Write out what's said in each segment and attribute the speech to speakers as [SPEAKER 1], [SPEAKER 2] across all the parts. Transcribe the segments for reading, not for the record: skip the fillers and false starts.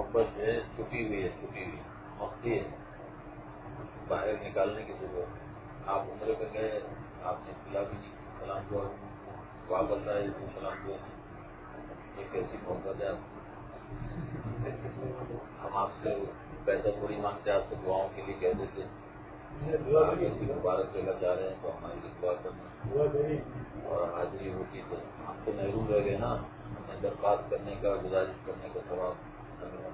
[SPEAKER 1] محبت جو ہے چھپی ہوئی ہے مخفی ہے، باہر نکالنے کی ضرورت ہے۔ آپ عمرے پہ گئے، آپ نے کھلا بھی نہیں، سلام دعا واپس آئے تو سلام دعا نہیں، یہ کیسی محبت ہے آپ؟ ہم آپ سے پیسہ تھوڑی مانگتے، آپ سے دعاؤں کے لیے کہہ دیتے مبارک جگہ جا رہے ہیں تو ہماری لیے دعا کرنا اور حاضری ہوتی تو ہم تو محروم رہ گئے نا، ہمیں درخواست کرنے کا، گزارش کرنے کا ثواب نہ ملا۔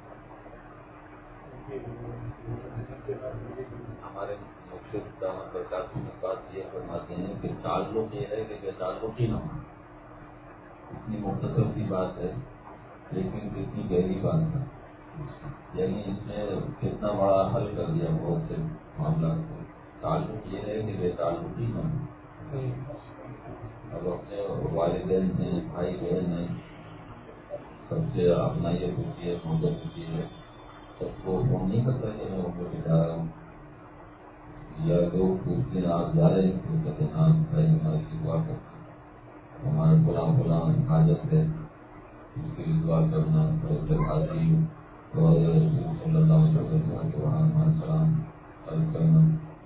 [SPEAKER 1] ہمارے مرشد دامت برکات میں بات یہ فرماتے ہیں کہ تعلق یہ ہے کہ بے تعلقی نہ ہو۔ اتنی مختصر سی بات ہے لیکن کتنی گہری بات ہے، یعنی اس نے کتنا بڑا حل کر دیا بہت سے معاملات کو۔ تعلق یہ ہے کہ بے تعلقی نہ ہو۔ اب اپنے والدین ہیں، بھائی بہن ہیں، سب سے اپنا یہ خوشی ہے، محبت خوشی ہے، سب کو فون نہیں کرتا کہ میں ان کو بٹا رہا ہوں، یا لوگ پوچھتے ہیں آپ جا رہے ہیں تو کہتے ہیں ہاں بھائی ہماری دعا کرنا، ہمارے فلاں فلاں حاجت ہے اس کے لیے دعا کرنا، حاضری اور رسول صلی اللہ علیہ وسلم کے وہاں سلام عرض کرنا،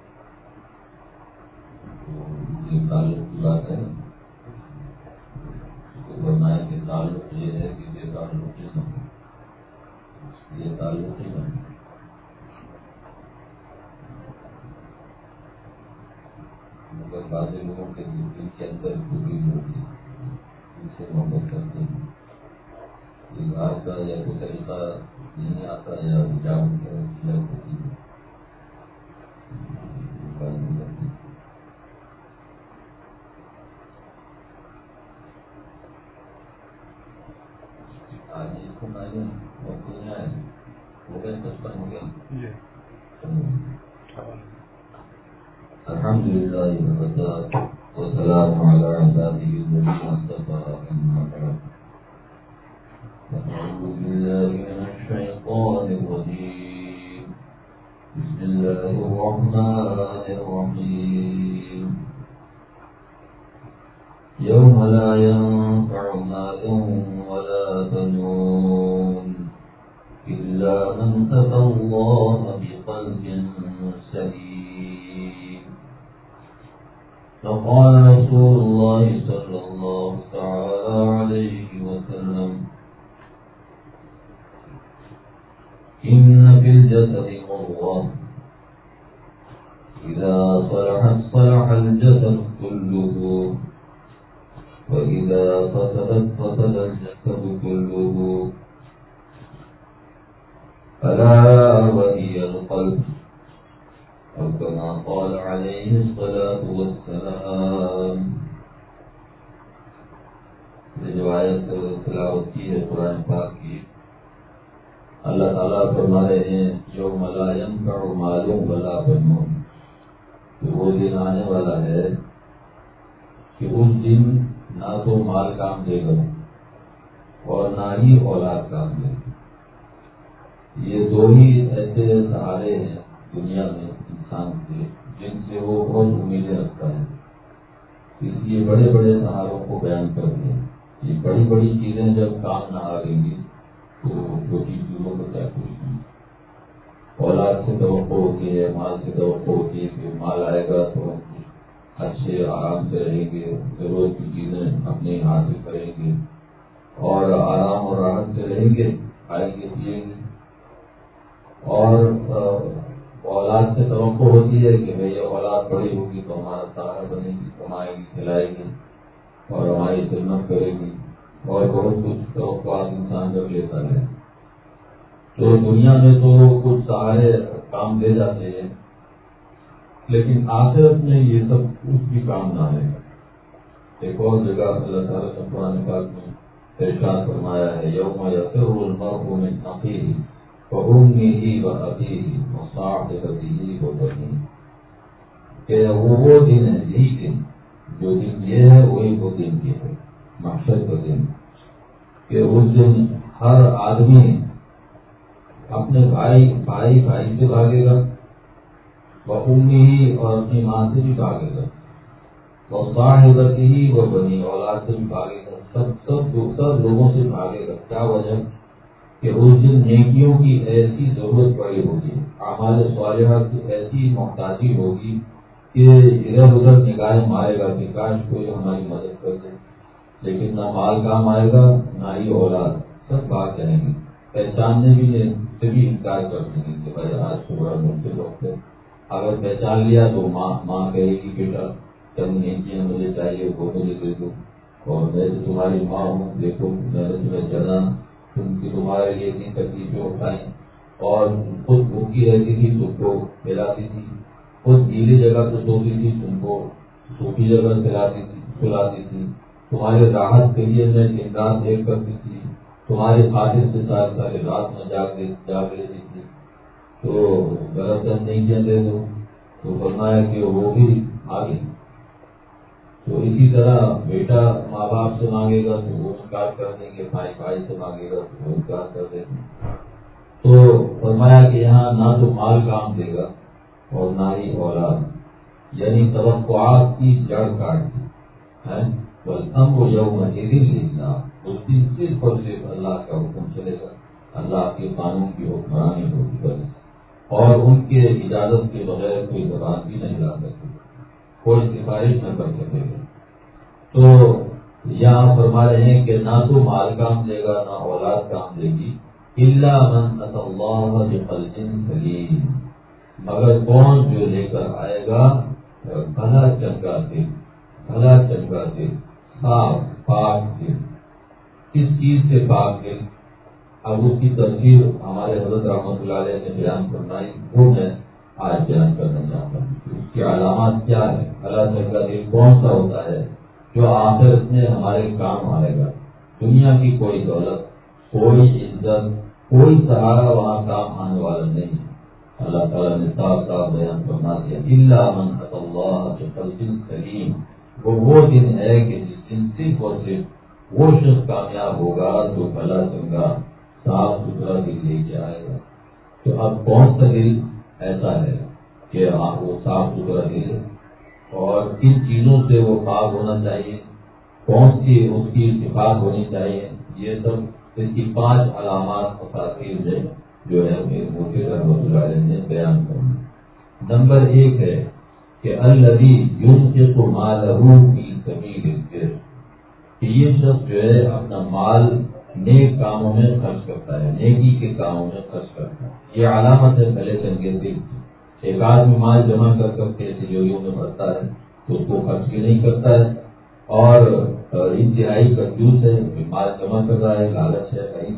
[SPEAKER 1] تو یہ تعلق کی بات ہے نا۔ فرمایا کہ تعلق یہ ہے کہ بے تعلق نہ ہو، یہ تعلق ہی نہ ہو۔ مگر بعض لوگوں کے دل کے اندر پوری ہوتی ان سے محبت کرتے ہیں، اظہار کا یا کوئی طریقہ نہیں آتا یا جان کیا ہوتی ہے۔ آج اس کو معلوم اور دنیا ہے ہو گئے 55 ہو گئے۔ الحمد للہ والسلام علی عباده الذین اصطفى أما بعد أعوذ بالله من الشیطان الرجیم بسم اللہ الرحمن الرحیم یوم لا ينفع مال ولا بنون إلا من أتى الله بقلب سليم فقال رسول الله صلى الله تعالى عليه وسلم إن في الجسد مضغة إذا صلحت صلح الجسد كله وإذا فسدت فسد الجسد كله ألا وهي القلب أو كما قال عليه الصلاة والسلام۔ روایت تلاوت کی ہے قرآن پاک کی۔ اللہ تعالیٰ فرما رہے ہیں یوم لا ينفع مال ولا بنون، وہ دن آنے والا ہے کہ اس دن نہ تو مال کام دے گا اور نہ ہی اولاد کام دے گا۔ یہ دو ہی ایسے سہارے ہیں دنیا میں انسان کے جن سے وہ بہت امیدیں رکھتا ہے، اس لیے بڑے بڑے سہاروں کو بیان کر دیا۔ یہ بڑی بڑی چیزیں جب کام نہ آ گئی تو چھوٹی چیزوں کو کیا پوچھنا۔ اولاد سے توقع ہوتی ہے، مال سے توقع ہوتی ہے کہ مال آئے گا تو اچھے آرام سے رہیں گے، ضرورت کی چیزیں اپنے حاصل کریں گے اور آرام اور راحت سے رہیں گے، کھائیں گے پیئیں گے۔ اور اولاد سے توقع ہوتی ہے کہ بھئی اولاد بڑی ہوگی تو ہمارا سہارا بنے گی، کمائے گی، کھلائے گی اور ہماری خدمت کرے گی، اور بہت کچھ توقعات انسان کر لیتا ہے۔ تو دنیا میں تو کچھ سہارے کام دے جاتے ہیں، لیکن آخرت میں یہ سب کچھ بھی کام نہ آئے گا۔ ایک اور جگہ اللہ تعالیٰ نے قرآن پاک میں ارشاد فرمایا ہے یوم یفر المرء من اخیہ وأمه وأبيه وصاحبته وبنيه، کہ وہ دن ہے، یہی دن جو دن یہ ہے وہی وہ دن یہ ہے، محشر کا دن، کہ اس دن ہر آدمی اپنے بھائی سے بھاگے گا، وأمه اور اپنی ماں سے بھی بھاگے گا، وصاحبته وبنيه اولاد سے بھی بھاگے گا، سب لوگوں سے بھاگے گا۔ کیا وجہ؟ کہ اس دن نیکیوں کی ایسی ضرورت پڑی ہوگی، اعمال صالحہ کی ایسی محتاجی ہوگی کہ ادھر ادھر نگاہیں مارے گا کہ کاش کوئی ہماری مدد کر دے، لیکن نہ مال کام آئے گا نہ ہی اولاد، سب بات کریں گے، پہچاننے سے بھی انکار کر دیں گے کہ بھائی آج صبح مجھے وقت ہے۔ اگر پہچان لیا تو ماں کہے گی بیٹا چند نیکیاں مجھے چاہیے وہ مجھے دے دو، اور میں تو تمہاری ماں ہوں، دیکھو میں نے تمہیں جنا، تمہارے لیے اتنی تکلیفیں اٹھائیں، اور خود بھوکی رہتی تھی تم کو کھلاتی تھی، خود گیلی جگہ پہ سوتی تھی تم کو سوکھی جگہ سلاتی تھی، تمہارے راحت کے لیے میں دن رات دیکھ کرتی تھی، تمہاری خاطر سے ساری رات میں جاگ لیتی تھی، تو غلط نہیں کیا دے دو، تو فرمایا کہ وہ بھی آگے۔ تو اسی طرح بیٹا ماں باپ سے مانگے گا تو وہ انکار کر دیں گے، بھائی سے مانگے گا تو وہ انکار کر دیں گے۔ تو فرمایا کہ یہاں نہ تو مال کام دے گا اور نہ ہی اولاد، یعنی توقعات کی جڑ کاٹ دی ہے۔ والامر یومئذ للہ، اس دن صرف اور صرف اللہ کا حکم چلے گا، اللہ کے قانون کی حکمرانی ہوگی بس، اور ان کے اجازت کے بغیر کوئی زبان بھی نہیں لا سکے، کوئی سفارش نہ کر سکے گا۔ تو یہاں فرما رہے ہیں کہ نہ تو مال کام دے گا نہ اولاد کام دے گی، الا من اتى الله بقلب سلیم، مگر کون جو لے کر آئے گا بھلا چنگا دل، صاف پاک دل۔ کس چیز سے پاک دل؟ اب اس کی تفسیر ہمارے حضرت رحمۃ اللہ علیہ نے بیان فرمائی، وہ میں آج بیان کرنا چاہتا ہوں۔ اس کی علامات کیا ہے؟ اللہ چنگا دل کون سا ہوتا ہے؟ جو آخرت میں ہمارے کام آئے گا، دنیا کی کوئی دولت، کوئی عزت، کوئی سہارا وہاں کام آنے والا نہیں ہے۔ اللہ تعالیٰ نے صاف صاف بیان فرما دیا، الا من اتى الله بقلب سلیم، وہ دن ہے کہ جس دن صرف اور صرف وہ شخص کامیاب ہوگا جو بھلا چنگا صاف ستھرا دل لے کے آئے گا۔ تو اب کون سا دل ایسا ہے کہ وہ صاف ستھرا دل ہے، اور کن چیزوں سے وہ پاک ہونا چاہیے، کون سی اس کی صفات ہونی چاہیے، یہ سب اس کی 5 علامات مفاصل ہے جو ہے مفتی رحمۃ اللہ علیہ نے بیان کرنا۔ نمبر 1 ہے کہ الذی ينفق مالہ فی سبیل البر، کہ یہ شخص جو ہے اپنا مال نیک کاموں میں خرچ کرتا ہے، نیکی کے کاموں میں خرچ کرتا ہے، یہ علامت ہے پہلے چنگے دل کی۔ ایک آدمی مال جمع کر کے تجوریوں میں بھرتا ہے تو اس کو خرچ بھی نہیں کرتا ہے، اور انتہائی کنجوس ہے، مال جمع کر رہا ہے، لالچ ہے،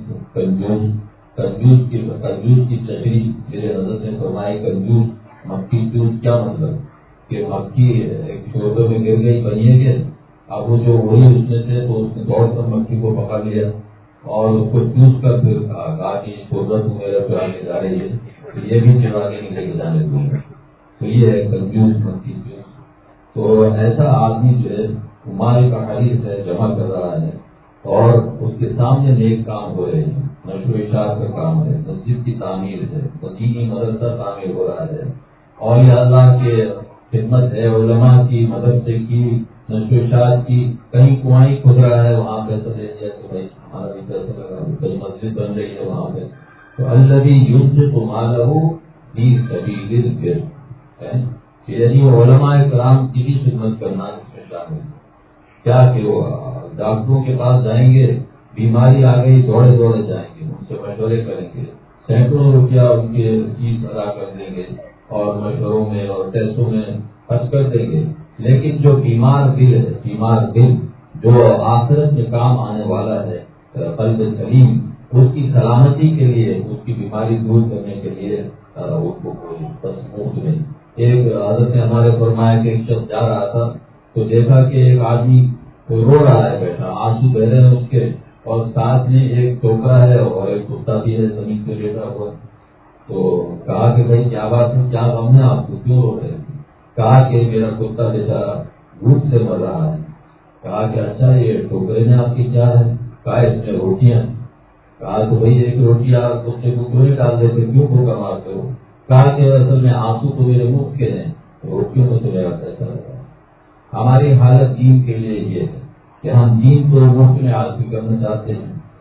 [SPEAKER 1] کنجوس کی تشریح میرے حضرت نے فرمائی، کنجوس مکھی چوس کیا مطلب کہ مکھی ایک شوربے میں گر گئی بنیے گے، اب وہ جو وہی اس میں تھے تو اس نے دوڑ کر مکھی کو پکڑ لیا اور اس کو چوس کر پھر کہا کہ شوربہ تو میرا چرانے جا رہی ہے، تو یہ بھی چرانے نہیں لے کے جانے دوں گا، تو یہ ہے کنجوس مکھی چوس۔ تو ایسا آدمی جو ہے مال کا حریص ہے، جمع کر رہا ہے، اور اس کے سامنے نیک کام ہو رہے ہیں، نشر و اشاعت کا کام ہے، مسجد کی تعمیر ہے، دینی مدرسہ تعمیر ہو رہا ہے، اور یہ اللہ کے خدمت ہے، علماء کی مدد سے کی، نشر و اشاعت کی، کہیں کنوایں کھد رہا ہے وہاں پیسہ دے دیا تو بھائی ہمارا بھی پیسہ لگا، کہیں مسجد بن رہی ہے وہاں پہ، تو الذی ينفق مالہ فی سبیل البر ہے، یعنی علماء کرام کی بھی خدمت کرنا اس میں شامل ہے۔ کیا کہ وہ ڈاکٹروں کے پاس جائیں گے، بیماری آ گئی دوڑے جائیں گے، ان سے مشورے کریں گے، سینکڑوں روپیہ ان کے فیس ادا کر دیں گے اور مشوروں میں اور ٹیسٹوں میں خرچ کر دیں گے، لیکن جو بیمار دل جو آخرت میں کام آنے والا ہے، قلب سلیم، اس کی سلامتی کے لیے، اس کی بیماری دور کرنے کے لیے اس کو کوئی بس مفت نہیں۔ ایک حضرت نے ہمارے فرمایا کہ ایک شخص جا رہا تھا تو دیکھا کہ ایک آدمی رو رہا ہے بیٹھا، آنسو بہ رہے ہیں اس کے، اور ساتھ میں ایک ٹوکرا ہے اور ایک کتا بھی ہے زمین پہ لیٹا ہوا، تو کہا کہ بھائی کیا بات ہے، کیا غم ہے آپ کو، کیوں رو رہے ہیں؟ کہا کہ میرا کتا بیچارہ بھوک سے مر رہا ہے۔ کہا کہ اچھا یہ ٹوکرے میں آپ کی کیا ہے؟ کہا اس میں روٹیاں۔ کہا تو بھائی ایک روٹی آپ کتے کو کیوں نہیں ڈال دیتے، کیوں بھوکا مارتے ہو؟ کہا کہ اصل میں آنسو تو میرے مفت کے ہیں، روٹیوں میں تو میرا پیسہ لگا۔ ہماری حالت دین کے لیے یہ ہے کہ ہم دین کو مفت میں حاصل کرنا چاہتے ہیں،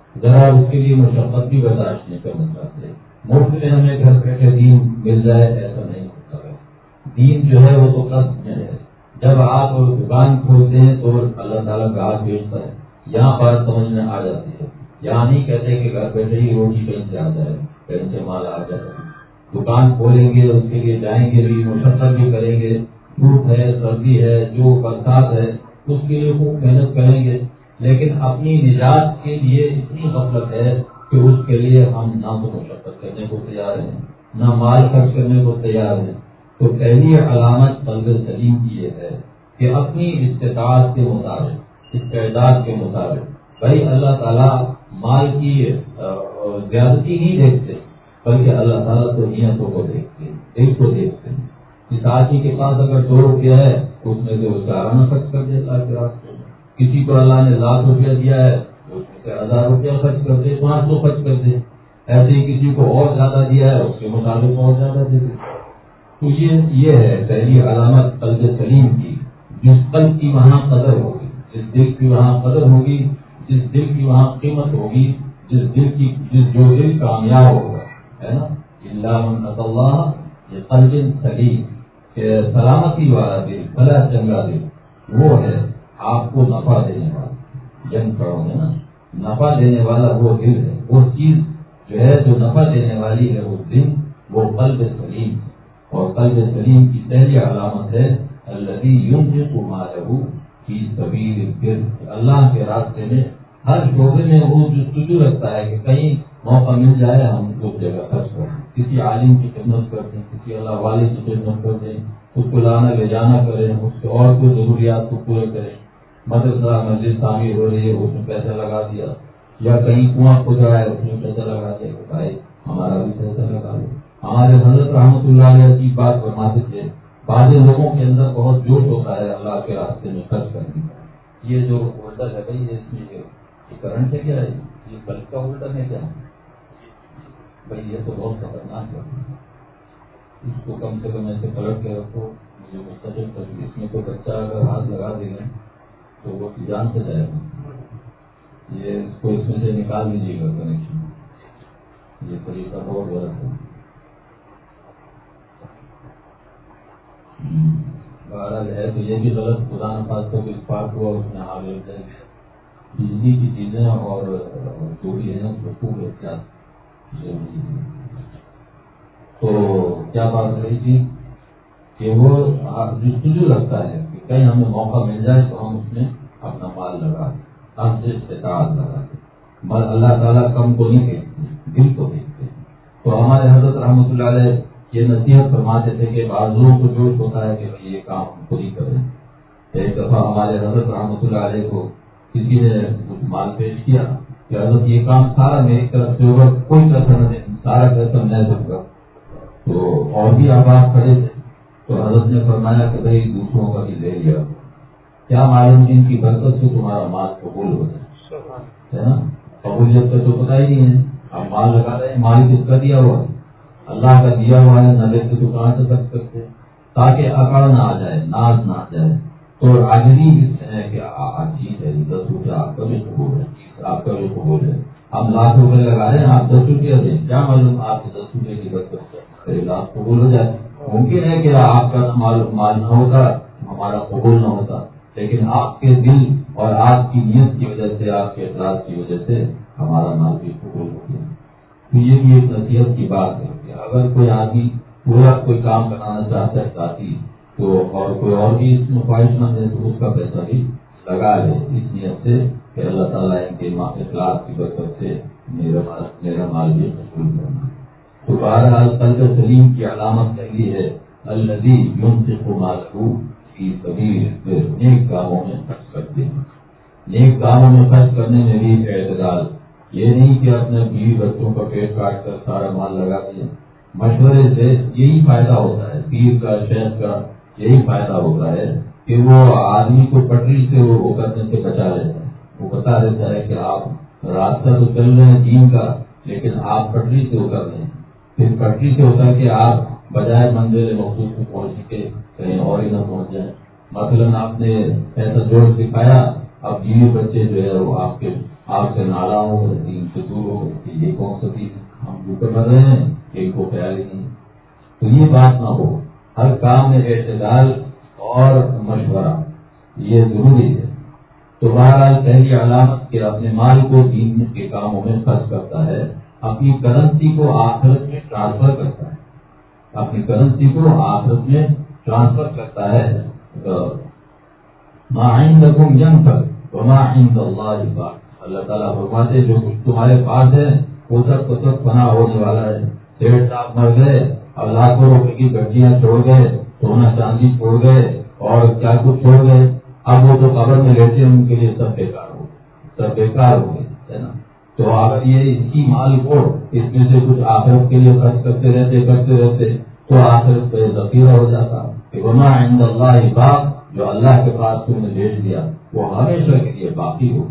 [SPEAKER 1] ذرا اس کے لیے مشقت بھی برداشت نہیں کرنا چاہتے. مفت میں ہمیں گھر بیٹھے دین مل جائے ایسا نہیں ہوتا ہے. دین جو ہے وہ تو قصد میں ہے. جب آپ دکان کھولتے ہیں تو اللہ تعالیٰ گاہک بھیجتا ہے. یہاں بات سمجھ میں آ جاتی ہے. یہاں نہیں کہتے کہ گھر بیٹھے ہی روٹی کہیں سے آ جائے, کہیں سے مال آ جائے. دکان کھولیں گے, اس کے لیے جائیں گے بھی, مشقت بھی کریں گے. دھوپ ہے, سردی ہے, جو برسات ہے, اس کے لیے خوب محنت کریں گے. لیکن اپنی نجات کے لیے اتنی غفلت ہے کہ اس کے لیے ہم نہ تو مشقت کرنے کو تیار ہیں, نہ مال خرچ کرنے کو تیار ہیں. تو پہلی علامت قلب سلیم کی یہ ہے کہ اپنی استطاعت کے مطابق, استعداد کے مطابق, بھائی اللہ تعالیٰ مال کی زیادتی نہیں دیکھتے, بلکہ اللہ تعالیٰ تو نیتوں کو دیکھتے ہیں, دل کو دیکھتے ہیں. اس آدمی کے پاس اگر 2 روپیہ ہے اس میں سے وہ 4 آنا خرچ کر دیتا ہے. کسی کو اللہ نے 1,00,000 روپیہ دیا ہے اس میں سے 1,000 روپیہ خرچ کر دے, 500 خرچ کر دے. ایسے ہی کسی کو اور زیادہ دیا ہے اس کے مطابق اور زیادہ دے دے. تو یہ ہے پہلی علامت قلب سلیم کی. جس قلب کی وہاں قدر ہوگی, جس دل کی وہاں قدر ہوگی, جس دل کی وہاں قیمت ہوگی, جو دل کامیاب ہوگا, ہے نا. اللہ من اتى اللہ بقلب سلیم, کہ سلامتی والا دل, بھلا چنگا دل, وہ ہے آپ کو نفع دینے والا. جنگ پڑھو گے نا, نفع دینے والا وہ دل ہے. وہ چیز جو ہے جو نفع دینے والی ہے وہ دل, وہ قلب سلیم. اور قلب سلیم کی پہلی علامت ہے الذی ينفق مالہ فی سبیل البر. اللہ کے راستے میں ہر شعبے میں وہ جستجو رکھتا ہے کہ کہیں موقع مل جائے ہم اس جگہ خرچ کریں. کسی عالم کی خدمت کر دیں, کسی اللہ والے کی خدمت کر دیں, اس کو لانا لے جانا کریں, اس کے اور کوئی ضروریات کو پورے کریں. مدرسہ مسجد تعمیر ہو رہی ہے اس میں پیسہ لگا دیا, یا کہیں کنواں کھود رہا ہے اس میں پیسہ لگا دیا کہ بھائی ہمارا بھی پیسہ لگا دو. ہمارے حضرت رحمۃ اللہ علیہ کی بات فرماتے تھے, بعض لوگوں کے اندر بہت جوش ہوتا ہے اللہ کے راستے میں خرچ کرنے کا. یہ جو ہولڈر ہے بھائی, اس میں یہ کرنٹ ہے کیا ہے, یہ بلب کا ہولڈر ہے کیا بھائی, یہ تو بہت خطرناک ہے. اس کو کم سے کم ایسے پلٹ کے رکھو, مجھے مستقل کر. اس میں کوئی بچہ اگر ہاتھ لگا دے گا تو وہ جان سے جائے گا. یہ اس کو اس میں سے نکال دیجیے گا کنیکشن. یہ طریقہ بہت غلط ہے. بہرحال ہے تو یہ بھی غلط. خدا نخواستہ کو اسپارک ہوا اس میں آگ لگ جائے. بجلی کی چیزیں اور جو بھی ہے اس کو خوب احتیاط ضروری ہے. تو کیا بات رہی تھی کہ وہ جستجو رکھتا ہے کہ کہیں ہمیں موقع مل جائے تو ہم اس میں اپنا مال لگا دیں, ہم سے استطاعت لگا دیں. مگر اللہ تعالیٰ کم کو نہیں دیکھتے, دل کو دیکھتے. تو ہمارے حضرت رحمۃ اللہ علیہ یہ نصیحت فرماتے تھے کہ بعض لوگوں کو جوش ہوتا ہے کہ یہ کام ہم خود ہی کریں. ایک دفعہ ہمارے حضرت رحمۃ اللہ علیہ کو کسی نے کچھ مال پیش کیا کہ حضرت یہ کام سارا میری طرف سے ہوگا, کوئی پیسہ نہ دیں, سارا پیسہ میں دوں گا. تو اور بھی آباد کھڑے تھے. تو حضرت نے فرمایا کہ بھائی دوسروں کا بھی لے لیا, کیا معلوم جن کی برکت سے تمہارا مال قبول ہو جائے, ہے نا. قبولیت کا تو پتہ ہی نہیں ہے. اب مال لگا رہے ہیں, مال کس کا دیا ہوا ہے, اللہ کا دیا ہوا ہے. نہ لیتے تو کہاں سے کر سکتے, تاکہ اکڑ نہ آ جائے, ناز نہ آ جائے. تو عاجزی اس ہے کہ چیز ہے 10 روپیہ آپ کا بھی قبول ہے, آپ کا بھی قبول ہے. ہم لاکھ روپے لگا رہے ہیں, آپ 10 روپیہ دیں, کیا معلوم آپ کے 10 روپے کی برکت سے لاکھ قبول ہو جائے. ممکن ہے کہ آپ کا مال نہ ہوتا, ہمارا قبول نہ ہوتا, لیکن آپ کے دل اور آپ کی نیت کی وجہ سے, آپ کے اخلاص کی وجہ سے ہمارا مال بھی قبول ہو گیا. تو یہ بھی ایک نصیحت کی بات ہے کہ اگر کوئی آدمی پورا کوئی کام بنانا چاہتا ہے ساتھی تو, اور کوئی اور بھی اس میں خواہش مند ہے تو اس کا پیسہ بھی لگا لے, اس نیت سے کہ اللہ تعالیٰ ان کے اخلاص کی برکت سے میرا مال بھی قبول کرنا. تو بہرحال قلب سلیم کی علامت پہلی ہے الذی ينفق مالہ فی سبیل البر, نیک کاموں میں خرچ کرتے ہیں. نیک کاموں میں خرچ کرنے میں بھی اعتدال, یہ نہیں کہ اپنے بیوی بچوں کا پیٹ کاٹ کر سارا مال لگا دیا. مشورے سے یہی فائدہ ہوتا ہے, پیر کا شیخ کا یہی فائدہ ہوتا ہے کہ وہ آدمی کو پٹری سے وہ کرنے سے بچا لیتا ہے. وہ بتا دیتا ہے کہ آپ راستہ تو چل رہے ہیں دین کا, لیکن آپ پٹری سے اتر رہے ہیں. پھر پٹری سے اتر کے آپ بجائے منزل مخصوص کو پہنچ کے کہیں اور ہی نہ پہنچ جائیں. مثلاً آپ نے ایسا جوڑ سکھایا, اب بیوی بچے جو ہے وہ آپ سے نالا ہو، دین سے دور ہو کہ یہ کون سا دین ہم بھوکے مر رہے ہیں، ایک کو خیال ہی نہیں. تو یہ بات نہ ہو. ہر کام میں اعتدال اور مشورہ یہ ضروری ہے. تو بہرحال پہلی علامت کہ اپنے مال کو دین کے کاموں میں خرچ کرتا ہے، اپنی کرنسی کو آخرت میں ٹرانسفر کرتا ہے، اپنی کرنسی کو آخرت میں ٹرانسفر کرتا ہے. ما عندکم ينفد وما عند اللہ باق. اللہ تعالیٰ فرماتے جو کچھ تمہارے پاس ہے وہ سب فنا ہونے والا ہے. سیٹ صاحب مر گئے، اب لاکھوں روپے کی گڈیاں چھوڑ گئے، سونا چاندی چھوڑ گئے اور کیا کچھ چھوڑ گئے. اب وہ تو قبر میں لیتے ہیں، ان کے لیے سب بیکار ہو گئے، سب بیکار ہو گئے، ہے نا. تو اگر یہ اس کی مال کو اس میں سے کچھ آخرت کے لیے خرچ کرتے رہتے تو آخرت پہ ذخیرہ ہو جاتا. کہ وما عند اللہ باق، جو اللہ کے پاس تم نے بھیج دیا وہ ہمیشہ کے لیے باقی ہو.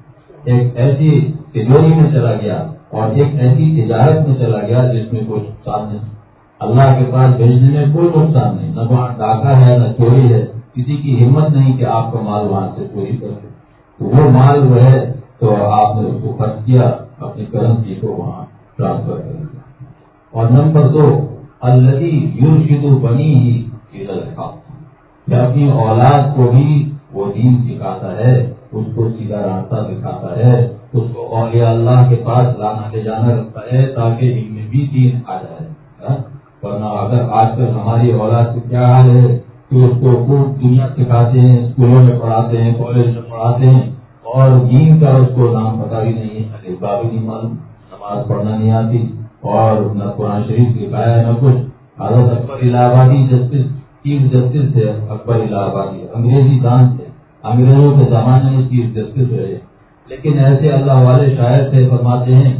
[SPEAKER 1] ایک ایسی تجوری میں چلا گیا اور ایک ایسی تجارت میں چلا گیا جس میں کوئی نقصان نہیں. اللہ کے پاس بھیجنے میں کوئی نقصان نہیں، نہ وہاں ڈاکہ ہے نہ چوری ہے. کسی کی ہمت نہیں کہ آپ کا مال وہاں سے چوری کر دے. تو وہ مال جو ہے تو آپ نے اس کو خرچ کیا، اپنی کرنسی کو وہاں ٹرانسفر کر دیا. اور نمبر 2 الذی یرشد بنیہ الی الحق، کہ اپنی اولاد کو بھی وہ دین سکھاتا ہے، اس کو سیدھا راستہ دکھاتا ہے، اس کو اولیاء اللہ کے پاس لانا لے جانا رکھتا ہے تاکہ ان میں بھی دین آ جائے. ورنہ اگر آج کل ہماری اولاد سے کیا حال ہے کہ اس کو خوب دنیا سکھاتے ہیں، اسکولوں میں پڑھاتے ہیں، کالج میں پڑھاتے ہیں اور دین کا اس کو نام پتہ بھی نہیں ہے، الفبا بھی نہیں معلوم، نماز پڑھنا نہیں آتی اور نہ قرآن شریف لکھایا ہے نہ کچھ. حضرت اکبر الہ آبادی جسٹس چیف جسٹس تھے، اکبر الہ آبادی انگریزی دان تھے، انگریزوں کے زمانے میں چیف جسٹس رہے. لیکن ایسے اللہ والے شاعر تھے، فرماتے ہیں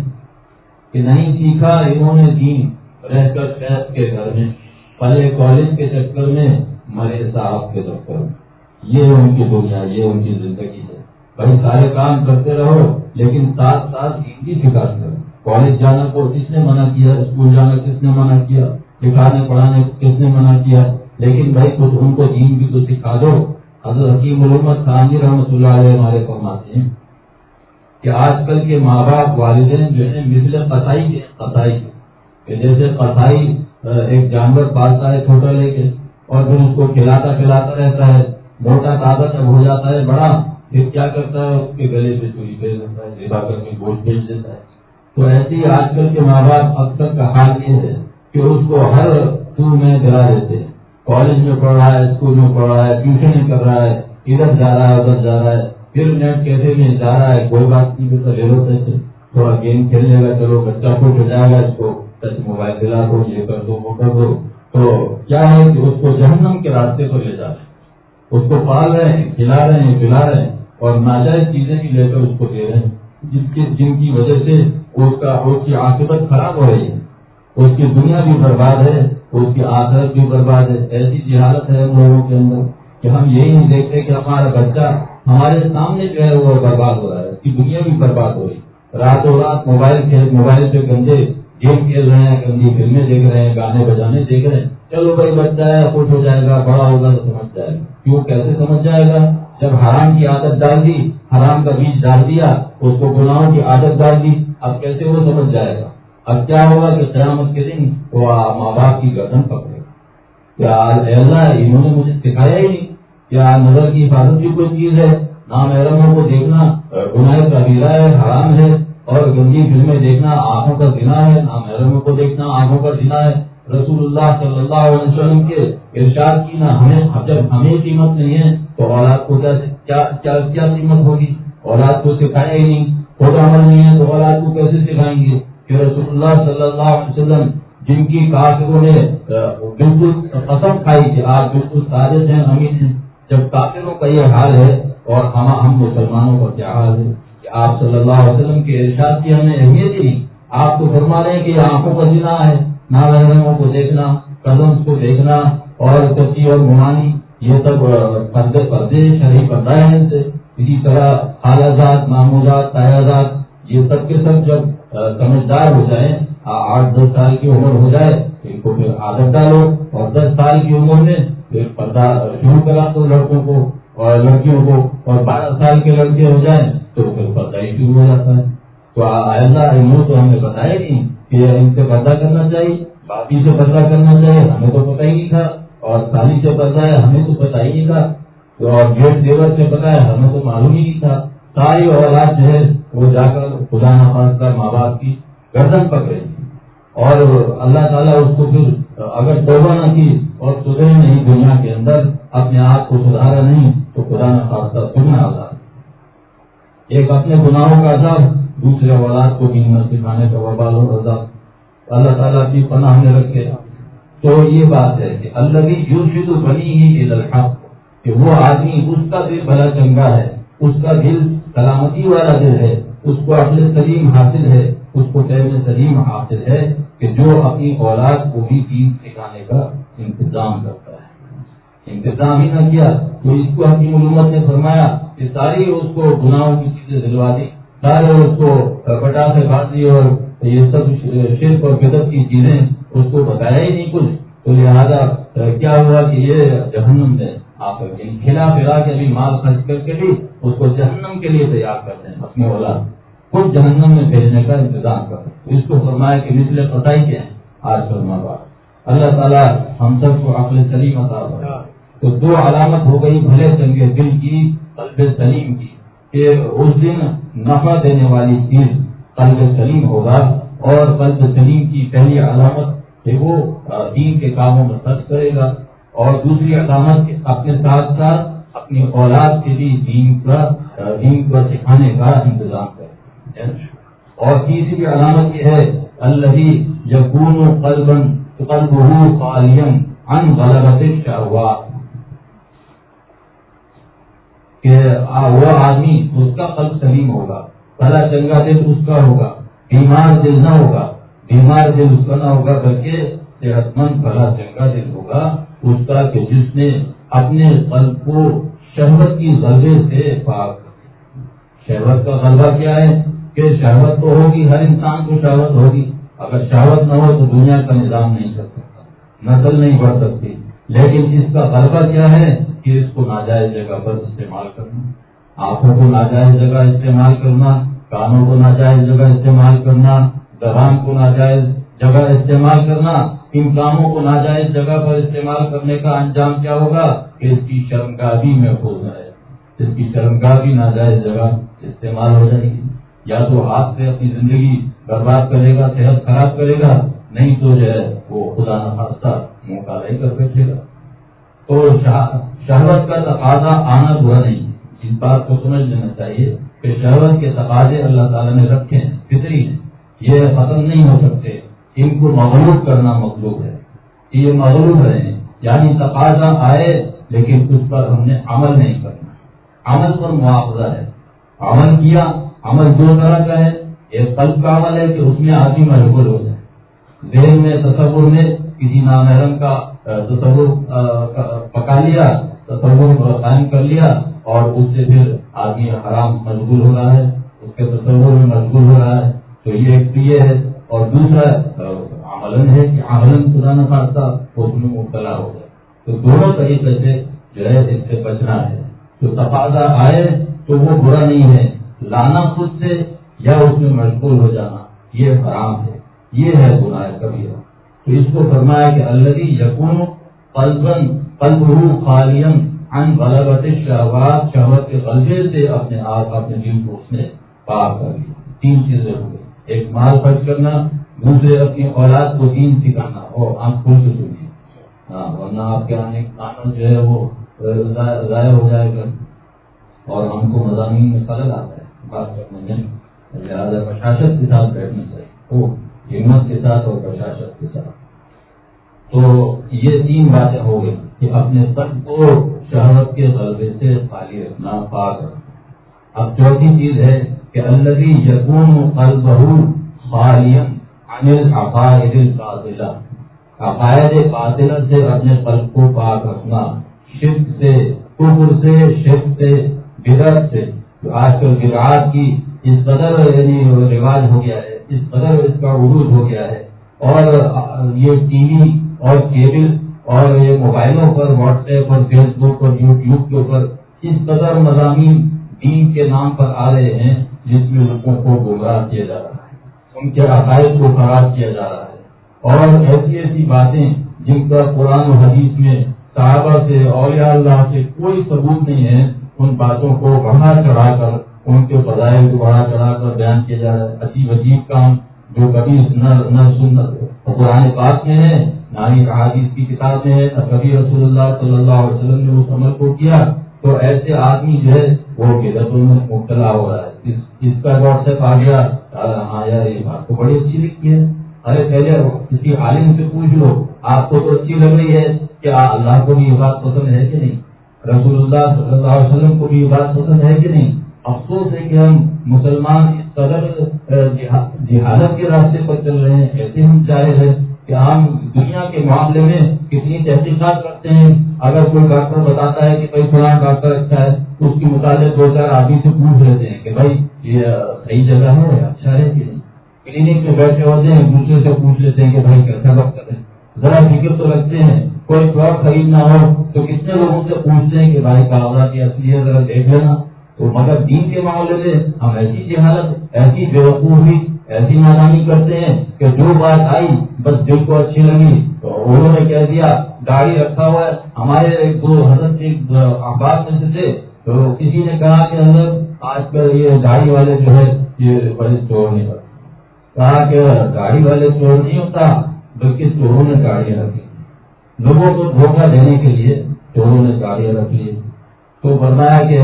[SPEAKER 1] کہ نہیں سیکھا انہوں نے دین رہ کر قید کے گھر میں، پہلے کالج کے چکر میں مرے صاحب کے دفتر میں. یہ ان کی دنیا، یہ ان کی زندگی ہے. بھائی سارے کام کرتے رہو لیکن ساتھ ساتھ دین کی فکر کرو. کالج جانا کو کس نے منع کیا، اسکول جانا کس نے منع کیا، لکھانے پڑھانے کو کس نے منع کیا، لیکن بھائی کچھ ان کو دین بھی تو سکھا دو. حضرت حکیم الامت خانوی رحمۃ اللہ علیہ ہمارے فرماتے ہیں کہ آج کل کے ماں باپ والدین جو ہیں مثل قصائی کہ جیسے قصائی ایک جانور پالتا ہے چھوٹا لے کے اور پھر اس کو کھلاتا رہتا ہے، موٹا تازہ جب ہو جاتا ہے بڑا، پھر کیا کرتا ہے اس کے گلے سے چوری بھیج دیتا ہے، ذبح کر کے گوشت بھیج دیتا ہے. تو ایسے ہی آج کل کے ماں باپ اکثر کا حال یہ ہے کہ اس کو ہر سور میں دلا دیتے ہیں. کالج میں پڑھ رہا ہے، اسکول میں پڑھ رہا ہے، ٹیوشن کر رہا ہے، ادھر جا رہا ہے ادھر جا رہا ہے، پھر نیٹ کیفے میں جا رہا ہے، کوئی بات نہیں بیٹا لے لو پیسے، تھوڑا گیم کھیلنے گا، چلو بچہ خوش ہو جائے گا، اس کو ٹچ موبائل دلا دو، یہ کر دو وہ کر دو. تو کیا ہے کہ اس کو جہنم کے راستے پر لے جا رہے ہیں. اس کو پال رہے ہیں، کھلا رہے ہیں، پلا رہے ہیں اور ناجائز چیزیں بھی لے کر اس کو دے رہے ہیں جن کی وجہ سے اس کی عاقبت خراب ہو رہی ہے. اس کی دنیا بھی برباد ہے، اس کی آخرت بھی برباد ہے. ایسی جہالت ہے ہم لوگوں کے اندر کہ ہم یہی نہیں دیکھتے کہ ہمارا بچہ ہمارے سامنے جو ہے وہ برباد ہو رہا ہے، اس کی دنیا بھی برباد ہو رہی ہے. راتوں رات موبائل پہ گندے گیم کھیل رہے ہیں، گندی فلمیں دیکھ رہے ہیں، گانے بجانے دیکھ رہے ہیں. چلو بھائی بچہ ہے خوش ہو جائے گا، بڑا ہوگا تو سمجھ جائے گا. کیوں کیسے سمجھ جائے گا؟ جب حرام کی عادت ڈال دی، حرام کا بیج ڈال دیا، اس کو گناہوں کی عادت ڈال دی، اب کیسے وہ سمجھ جائے گا؟ اب کیا ہوگا کہ قیامت کے دن وہ ماں باپ کی گردن پکڑے گا. کیا اللہ انہوں نے مجھے سکھایا ہی نہیں؟ کیا نظر کی حفاظت بھی کوئی چیز ہے؟ نامحرموں کو دیکھنا گناہ کبیرہ ہے، حرام ہے، اور گندی فلمیں دیکھنا آنکھوں کا زنا ہے، نامحرموں کو دیکھنا آنکھوں کا زنا ہے. رسول اللہ صلی اللہ علیہ وسلم کے ارشاد کی نہ جب ہمیں قیمت نہیں ہے تو اولاد کو کیا قیمت ہوگی؟ اولاد کو سکھایا ہی نہیں، خود عمل نہیں ہے تو اولاد کو کیسے سکھائیں گے؟ کہ رسول اللہ صلی اللہ علیہ وسلم جن کی کافروں نے بالکل قسم کھائی کہ آپ بالکل صادق ہیں، امین ہیں، جب کافروں کا یہ حال ہے اور ہم مسلمانوں کا کیا حال ہے کہ آپ صلی اللہ علیہ وسلم کے ارشاد کی ہم نے اہمیت ہی نہیں. آپ تو فرما رہے ہیں کہ یہ آنکھوں کا زنا ہے، نامحرموں کو دیکھنا، کزنس کو دیکھنا اور کچی اور گمانی، یہ سب پردے شرعی پردہ ہے ان سے. اسی طرح خالازاد، ماموزاد، تایازاد، یہ سب کے سب جب سمجھدار ہو جائیں، 8-10 سال کی عمر ہو جائے ان کو پھر عادت ڈالو اور 10 سال کی عمر میں پھر پردہ شروع کرا دو لڑکوں کو. اور لڑکیوں کو اور 12 سال کے لڑکے ہو جائیں تو پھر پردہ ہی شروع ہو جاتا ہے. تو اللہ تو ہمیں بتایا نہیں کہ ان سے پردہ کرنا چاہیے, باپی سے پردہ کرنا چاہیے, ہمیں تو پتہ ہی نہیں تھا, اور سالی سے پردہ ہے ہمیں تو پتہ ہی نہیں تھا, اور گیٹ دیور سے پتہ ہے ہمیں تو معلوم ہی نہیں تھا. ساری اولاد جو ہے وہ جا کر خدا نخواستہ ماں باپ کی گردن پکڑے گی, اور اللہ تعالیٰ اس کو پھر اگر توبہ نہ کی اور سدھرے نہیں دنیا کے اندر, اپنے آپ کو سدھارا نہیں, تو خدا نخواستہ سننا عذاب. ایک اپنے گناہوں کا عذاب, دوسرے اولاد کو دین نہ سکھانے کا وبال اور عذاب. اللہ تعالیٰ کی پناہ میں رکھے. تو یہ بات ہے کہ الذی یرشد بنیہ الی الحق, کہ وہ آدمی اس کا دل بھلا چنگا ہے, اس کا دل سلامتی والا دل ہے, اس کو عقل سلیم حاصل ہے, اس کو فہم سلیم حاصل ہے کہ جو اپنی اولاد کو بھی دین سکھانے کا انتظام کرتا ہے. انتظام ہی نہ کیا تو اس کو اپنی علومت نے فرمایا کہ ساری اس کو گناہوں کی چیزیں دلوا دی, سارے اس کو پٹاخے بازی اور یہ سب شرک اور بدعت کی چیزیں اس کو بتایا ہی نہیں کچھ. تو لہٰذا کیا ہوا کہ یہ جہنم میں آپ کھلا پھرا کے بھی مال خرچ کر کے بھی اس کو جہنم کے لیے تیار کرتے ہیں, اپنی اولاد خود جہنم میں بھیجنے کا انتظام کرتے ہیں. اس کو فرمایا کہ مثل قطعی کے ہیں آج کل ماں باپ. اللہ تعالیٰ ہم سب کو عقل سلیم عطا فرمائے. تو دو علامت ہو گئی بھلے چنگے دل کی, قلب سلیم کی, کہ اس دن نفع دینے والی چیز قلب سلیم ہوگا, اور قلب سلیم کی پہلی علامت کہ وہ دین کے کاموں میں خرچ کرے گا, اور دوسری علامت اپنے ساتھ ساتھ اپنی اولاد کے لیے دین کو سکھانے کا انتظام کرے. اور تیسری علامت یہ ہے الذی یکون قلبہ خالیا عن غلبۃ الشہوات, کہ وہ آدمی اس کا قلب سلیم ہوگا, بھلا چنگا دل اس کا ہوگا, بیمار دل نہ ہوگا, بیمار دل اس کا نہ ہوگا, بلکہ صحت مند بھلا چنگا دل ہوگا اس کا, کہ جس نے اپنے قلب کو شہوت کی غلبے سے پاک. شہوت کا غلبہ کیا ہے کہ شہوت تو ہوگی, ہر انسان کو شہوت ہوگی, اگر شہوت نہ ہو تو دنیا کا نظام نہیں چل سکتا, نسل نہیں بڑھ سکتی. لیکن اس کا غلبہ کیا ہے کہ اس کو ناجائز جگہ پر استعمال کرنا, آنکھوں کو ناجائز جگہ استعمال کرنا, کانوں کو ناجائز جگہ استعمال کرنا, زبان کو ناجائز جگہ استعمال کرنا. ان کاموں کو ناجائز جگہ پر استعمال کرنے کا انجام کیا ہوگا کہ اس کی شرمگاہ بھی محفوظ ہے, اس کی شرمگاہ بھی ناجائز جگہ استعمال ہو جائے گی. یا تو ہاتھ سے اپنی زندگی برباد کرے گا, صحت خراب کرے گا, نہیں تو جو ہے وہ خدا نخواستہ منہ کالا کر بیٹھے گا. تو شہوت کا تقاضا آنا برا نہیں, اس بات کو سمجھ لینا چاہیے کہ شہوت کے تقاضے اللہ تعالیٰ نے رکھے ہیں, فطری ہیں, یہ ختم نہیں ہو سکتے. ان کو مغلوب کرنا مطلوب ہے, یہ مغلوب رہے, یعنی تقاضا آئے لیکن اس پر ہم نے عمل نہیں کرنا. عمل پر مواخذہ ہے. عمل کیا, عمل دو طرح کا ہے, ایک قلب کا عمل ہے کہ اس میں آدمی مشغول ہو جائے, ذہن میں تصور میں کسی نامحرم کا تصور پکا لیا, تصور قائم کر لیا, اور اس سے پھر آدمی حرام مشغول ہو رہا ہے, اس کے تصور میں مشغول ہو رہا ہے. تو یہ ایک یہ ہے. اور دوسرا عملن ہے کہ عملن خدا نخواستہ اس میں مبتلا ہو جائے. تو دونوں طریقے سے جو ہے اس سے بچنا ہے. تو تقاضا آئے تو وہ برا نہیں ہے, لانا خود سے یا اس میں مشغول ہو جانا یہ حرام ہے, یہ ہے گناہ کبیرہ. تو اس کو فرمایا کہ الذی یکون قلبہ خالیا عن غلبۃ الشہوات, شہوت کے غلبے سے اپنے آپ اپنے دل کو اس نے پاک کر لیا. تین چیزیں ہو گئی, ایک مال خرچ کرنا, دوسرے اپنی اولاد کو دین سکھانا. اور آنکھ کھول کے سنیے, ورنہ آپ کے آنے کانوں جو ہے وہ ضائع ہو جائے گا, اور ہم کو مضامین میں خلل آتا ہے بات کرنے میں. لہٰذا بشاشت کے ساتھ بیٹھنا چاہیے, ہمت کے ساتھ اور بشاشت کے ساتھ. تو یہ تین باتیں ہو گئی کہ اپنے قلب کو شہوت کے غلبے سے خالی رکھنا, پاک رکھنا. اب چوتھی چیز ہے کہ الذی یکون قلبہ خالیا عن العقائد الباطلہ, عقائد باطلہ سے اپنے قلب کو پاک رکھنا, شرک سے, کفر سے, شرک سے, بدعت سے. تو آج کل بدعات کی اس قدر یعنی رواج ہو گیا ہے, اس قدر اس کا عروج ہو گیا ہے, اور یہ ٹی وی اور کیبل اور یہ موبائلوں پر, واٹس ایپ اور فیس بک اور یوٹیوب کے اوپر اس قدر مضامین دین کے نام پر آ رہے ہیں جس میں لوگوں کو گمراہ کیا جا رہا ہے، ان کے عقائد کو خراب کیا جا رہا ہے، اور ایسی ایسی باتیں جن کا قرآن و حدیث میں صحابہ سے اولیاء اللہ سے کوئی ثبوت نہیں ہے، ان باتوں کو بڑھا چڑھا کر ان کے فضائل کو بڑھا چڑھا کر بیان کیا جا رہا ہے۔ عجیب عجیب کام جو کبھی نہ سنت قرآن پاک میں ہے، نہ ہی احادیث کی کتاب میں ہے، نہ کبھی رسول اللہ صلی اللہ علیہ وسلم نے اس عمل کو کیا، تو ایسے آدمی جو ہے وہ بدعتوں میں مبتلا ہو رہا ہے۔ اس کا واٹس ایپ آ گیا، ہاں یار یہ بات تو بڑی اچھی لکھی ہے، ارے پہلے کسی عالم سے پوچھ لو، آپ کو تو اچھی لگ رہی ہے کہ اللہ کو بھی یہ بات پسند ہے کہ نہیں، رسول اللہ صلی اللہ علیہ وسلم کو بھی یہ بات پسند ہے کہ نہیں۔ افسوس ہے کہ ہم مسلمان اس قدر جہالت کے راستے پر چل رہے ہیں۔ ایسے ہم چاہے ہیں کہ ہم دنیا کے معاملے میں کتنی تحقیقات کرتے ہیں، اگر کوئی ڈاکٹر بتاتا ہے کہ بھائی فلاں ڈاکٹر اچھا ہے تو اس کی متعلق 2-4 آدمی سے پوچھ لیتے ہیں کہ بھائی یہ صحیح جگہ ہے، اچھا ہے کہ نہیں۔ کلینک میں بیٹھے ہوتے ہیں، دوسرے سے پوچھ لیتے ہیں کہ بھائی کیسا ڈاکٹر ہے، ذرا فکر تو رکھتے ہیں۔ کوئی پلاٹ خریدنا ہو تو کتنے لوگوں سے پوچھتے ہیں کہ بھائی کاغذات کی اصلی ہے، ذرا دیکھ لینا۔ تو مگر دین کے معاملے میں ہم ایسی جہالت، ایسی بیوقوفی، ایسی نادانی کرتے ہیں کہ جو بات آئی بس دل کو اچھی لگی تو انہوں نے کہہ دیا۔ گاڑی رکھا ہوا ہے، ہمارے ایک دو حضرت ایک احباب میں سے تھے، تو کسی نے کہا کہ حضرت آج کل یہ گاڑی والے جو ہے یہ بڑے چور نہیں ہوتے۔ کہا کہ گاڑی والے چور نہیں ہوتا بلکہ چوروں نے گاڑیاں رکھی، لوگوں کو دھوکہ دینے کے لیے چوروں نے گاڑیاں رکھ لی۔ تو فرمایا کہ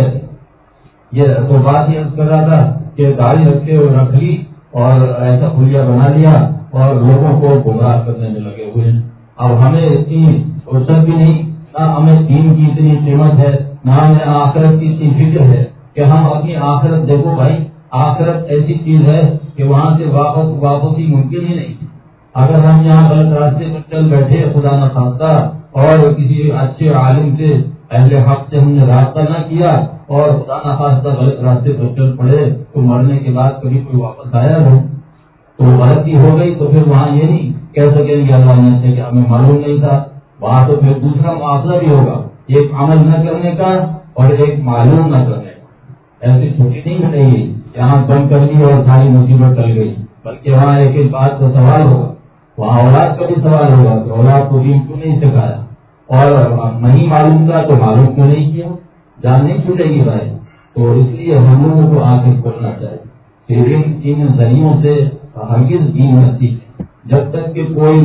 [SPEAKER 1] یہ تو بات یہ کر رہا تھا کہ گاڑی رکھ لی اور ایسا خلیہ بنا لیا اور لوگوں کو گمراہ کرنے میں لگے ہوئے ہیں۔ اب ہمیں اتنی فرصت بھی نہیں، نہ ہمیں دین کی اتنی قیمت ہے، نہ ہمیں آخرت کی اتنی فکر ہے کہ ہم اپنی آخرت دیکھو بھائی، آخرت ایسی چیز ہے کہ وہاں سے واپسی ممکن ہی نہیں۔ اگر ہم یہاں غلط راستے پر چل بیٹھے خدا نہ خواستہ اور کسی اچھے عالم سے اہل حق سے ہم نے رابطہ نہ کیا اور خدا نہ خواستہ غلط راستے پر چل پڑے تو مرنے کے بعد کبھی کوئی واپس آیا ہو تو غلطی ہو گئی تو پھر وہاں یہ نہیں کہہ سکیں گے اللہ سے کہ ہمیں معلوم نہیں تھا، وہاں تو پھر دوسرا معاملہ بھی ہوگا، ایک عمل نہ کرنے کا اور ایک معلوم نہ کرنے کا۔ ایسی چھٹی نہیں ملے گی یہاں بند کر دی اور ساری مصیبت ٹل گئی، بلکہ وہاں ایک ایک بات کا سوال ہوگا، وہاں اولاد کا بھی سوال ہوگا کہ اولاد کو دین کیوں نہیں سکھایا اور نہیں معلوم تھا تو معلوم کیوں نہیں کیا، جان نہیں چھوٹے گی بھائی۔ تو اس لیے ہم لوگوں کو آنکھیں کھولنا چاہیے، ان ذریعوں سے ہرگز دین نہ سیکھیں جب تک کہ کوئی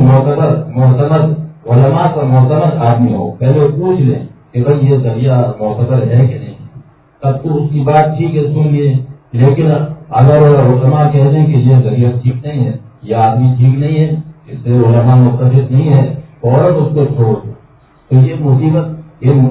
[SPEAKER 1] معتمد علماء کا معتمد آدمی ہو، پہلے پوچھ لیں کہ بھائی یہ ذریعہ معتبر ہے کہ نہیں، تب تو اس کی بات ٹھیک ہے سن لیے، لیکن اگر علماء کہہ دیں کہ یہ ذریعہ ٹھیک نہیں ہے، یہ آدمی ٹھیک نہیں ہے، اس سے علماء متفق نہیں ہے، فوراً اس کو چھوڑ دو۔ تو یہ مصیبت، یہ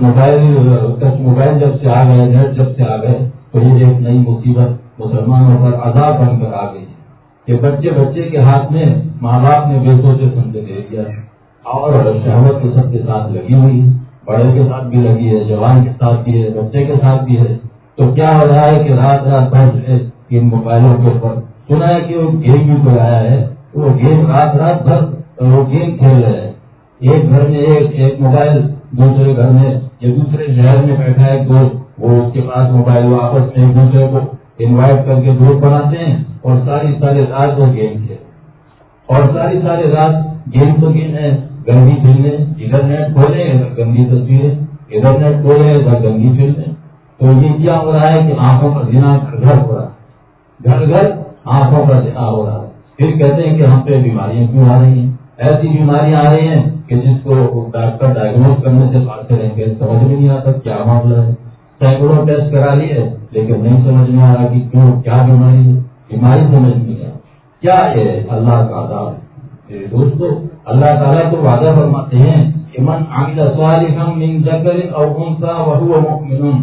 [SPEAKER 1] موبائل جب سے آ گئے، نیٹ جب سے آ گئے تو یہ ایک نئی مصیبت مسلمانوں پر عذاب بن کر آ گئی ہے کہ بچے کے ہاتھ میں ماں باپ نے بے سوچے سمجھے دے دیا ہے اور شہوت تو سب کے ساتھ لگی ہوئی ہے، بڑے کے ساتھ بھی لگی ہے، جوان کے ساتھ بھی ہے، بچے کے ساتھ بھی ہے۔ تو کیا ہو رہا ہے کہ رات بھر جو ہے ان موبائلوں کے اوپر سنا ہے کہ وہ گیم بھی کوئی آیا ہے، وہ گیم رات بھر وہ گیم کھیل رہے ہیں، ایک گھر میں ایک موبائل، دوسرے گھر میں یا دوسرے شہر میں بیٹھا ہے تو وہ اس کے پاس موبائل، وہ آپس میں ایک دوسرے کو انوائٹ کر کے گروپ بناتے ہیں اور ساری رات وہ گیم کھیل اور ساری رات گیم تو گیم ہے، گندی فلمیں، ادھر نیٹ کھولے ادھر گندی تصویریں، ادھر نیٹ کھولے ادھر گندی فلمیں۔ تو یہ کیا ہو رہا ہے کہ آنکھوں کا زنا گھر ہو رہا ہے، گھر آنکھوں کا زنا ہو رہا ہے۔ پھر کہتے ہیں کہ ہم پہ بیماریاں کیوں آ رہی ہیں، ایسی بیماریاں آ رہی ہیں کہ جس کو ڈاکٹر ڈائگنوز کرنے سے پاتے رہیں گے، سمجھ میں نہیں آتا کیا معاملہ ہے، سینکڑوں ٹیسٹ کرا لیے لیکن نہیں سمجھ میں آ رہا کہ کیوں، کیا بیماری ہے، بیماری سمجھ نہیں آ کیا ہے۔ اللہ کا عذاب ہے دوستو، اللہ تعالیٰ تو وعدہ فرماتے ہیں کہ من عمل صالحا من ذکر او انثى وهو مؤمن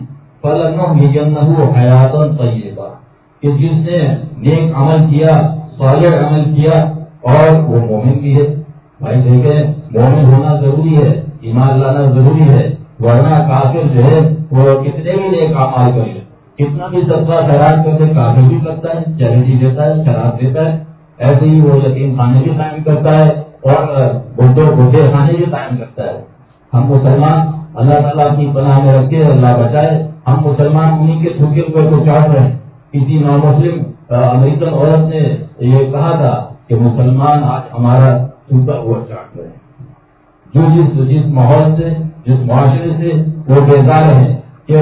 [SPEAKER 1] فلنحيينه حیاتا طیبہ، کہ جس نے نیک عمل کیا، صالح عمل کیا اور وہ مومن بھی ہے۔ بھائی دیکھیں مومن ہونا ضروری ہے، ایمان لانا ضروری ہے، ورنہ کافر جو ہے وہ کتنے بھی نیک اعمال کر لے، کتنا بھی صدقہ خیرات کر دے، کافر بھی کرتا ہے، چیریٹی دیتا ہے، شراب دیتا ہے، ایسے ہی وہ یتیم خانے بھی قائم کرتا ہے اور بڈھے خانے بھی قائم کرتا ہے۔ ہم مسلمان
[SPEAKER 2] اللہ تعالیٰ اپنی پناہ میں رکھے، اللہ بچائے. ہم مسلمان انہیں کے تھوکے ہوئے کو چاٹ رہے ہیں. کسی نان مسلم امریکن عورت نے یہ کہا تھا کہ مسلمان آج ہمارا تھوکا ہوا چاٹ رہے ہیں. جو جس ماحول سے، جس معاشرے سے وہ بیزار ہیں کہ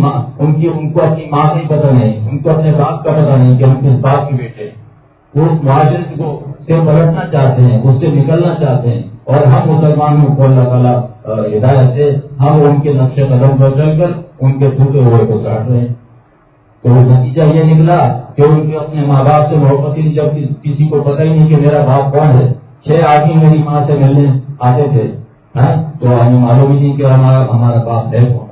[SPEAKER 2] ان کو اپنی ماں کا ہی پتہ نہیں، ان کو اپنے باپ کا پتہ نہیں کہ ہم کس باپ کے بیٹے ہیں. وہ اس معاشرے کو سے پلٹنا چاہتے ہیں، اس سے نکلنا چاہتے ہیں. اور ہم مسلمانوں کو اللہ تعالیٰ ہدایت سے ہم ان کے نقش قدم پر چل کر ان کے تھوکے ہوئے کو چاٹ رہے ہیں. تو نتیجہ یہ نکلا کہ ان کے اپنے ماں باپ سے محبت ہی، جب کسی کو پتہ ہی نہیں کہ میرا باپ کون ہے. 6 آدمی میری ماں سے ملنے آتے تھے تو ہمیں معلوم ہی نہیں کہ ہمارا باپ ہے کون.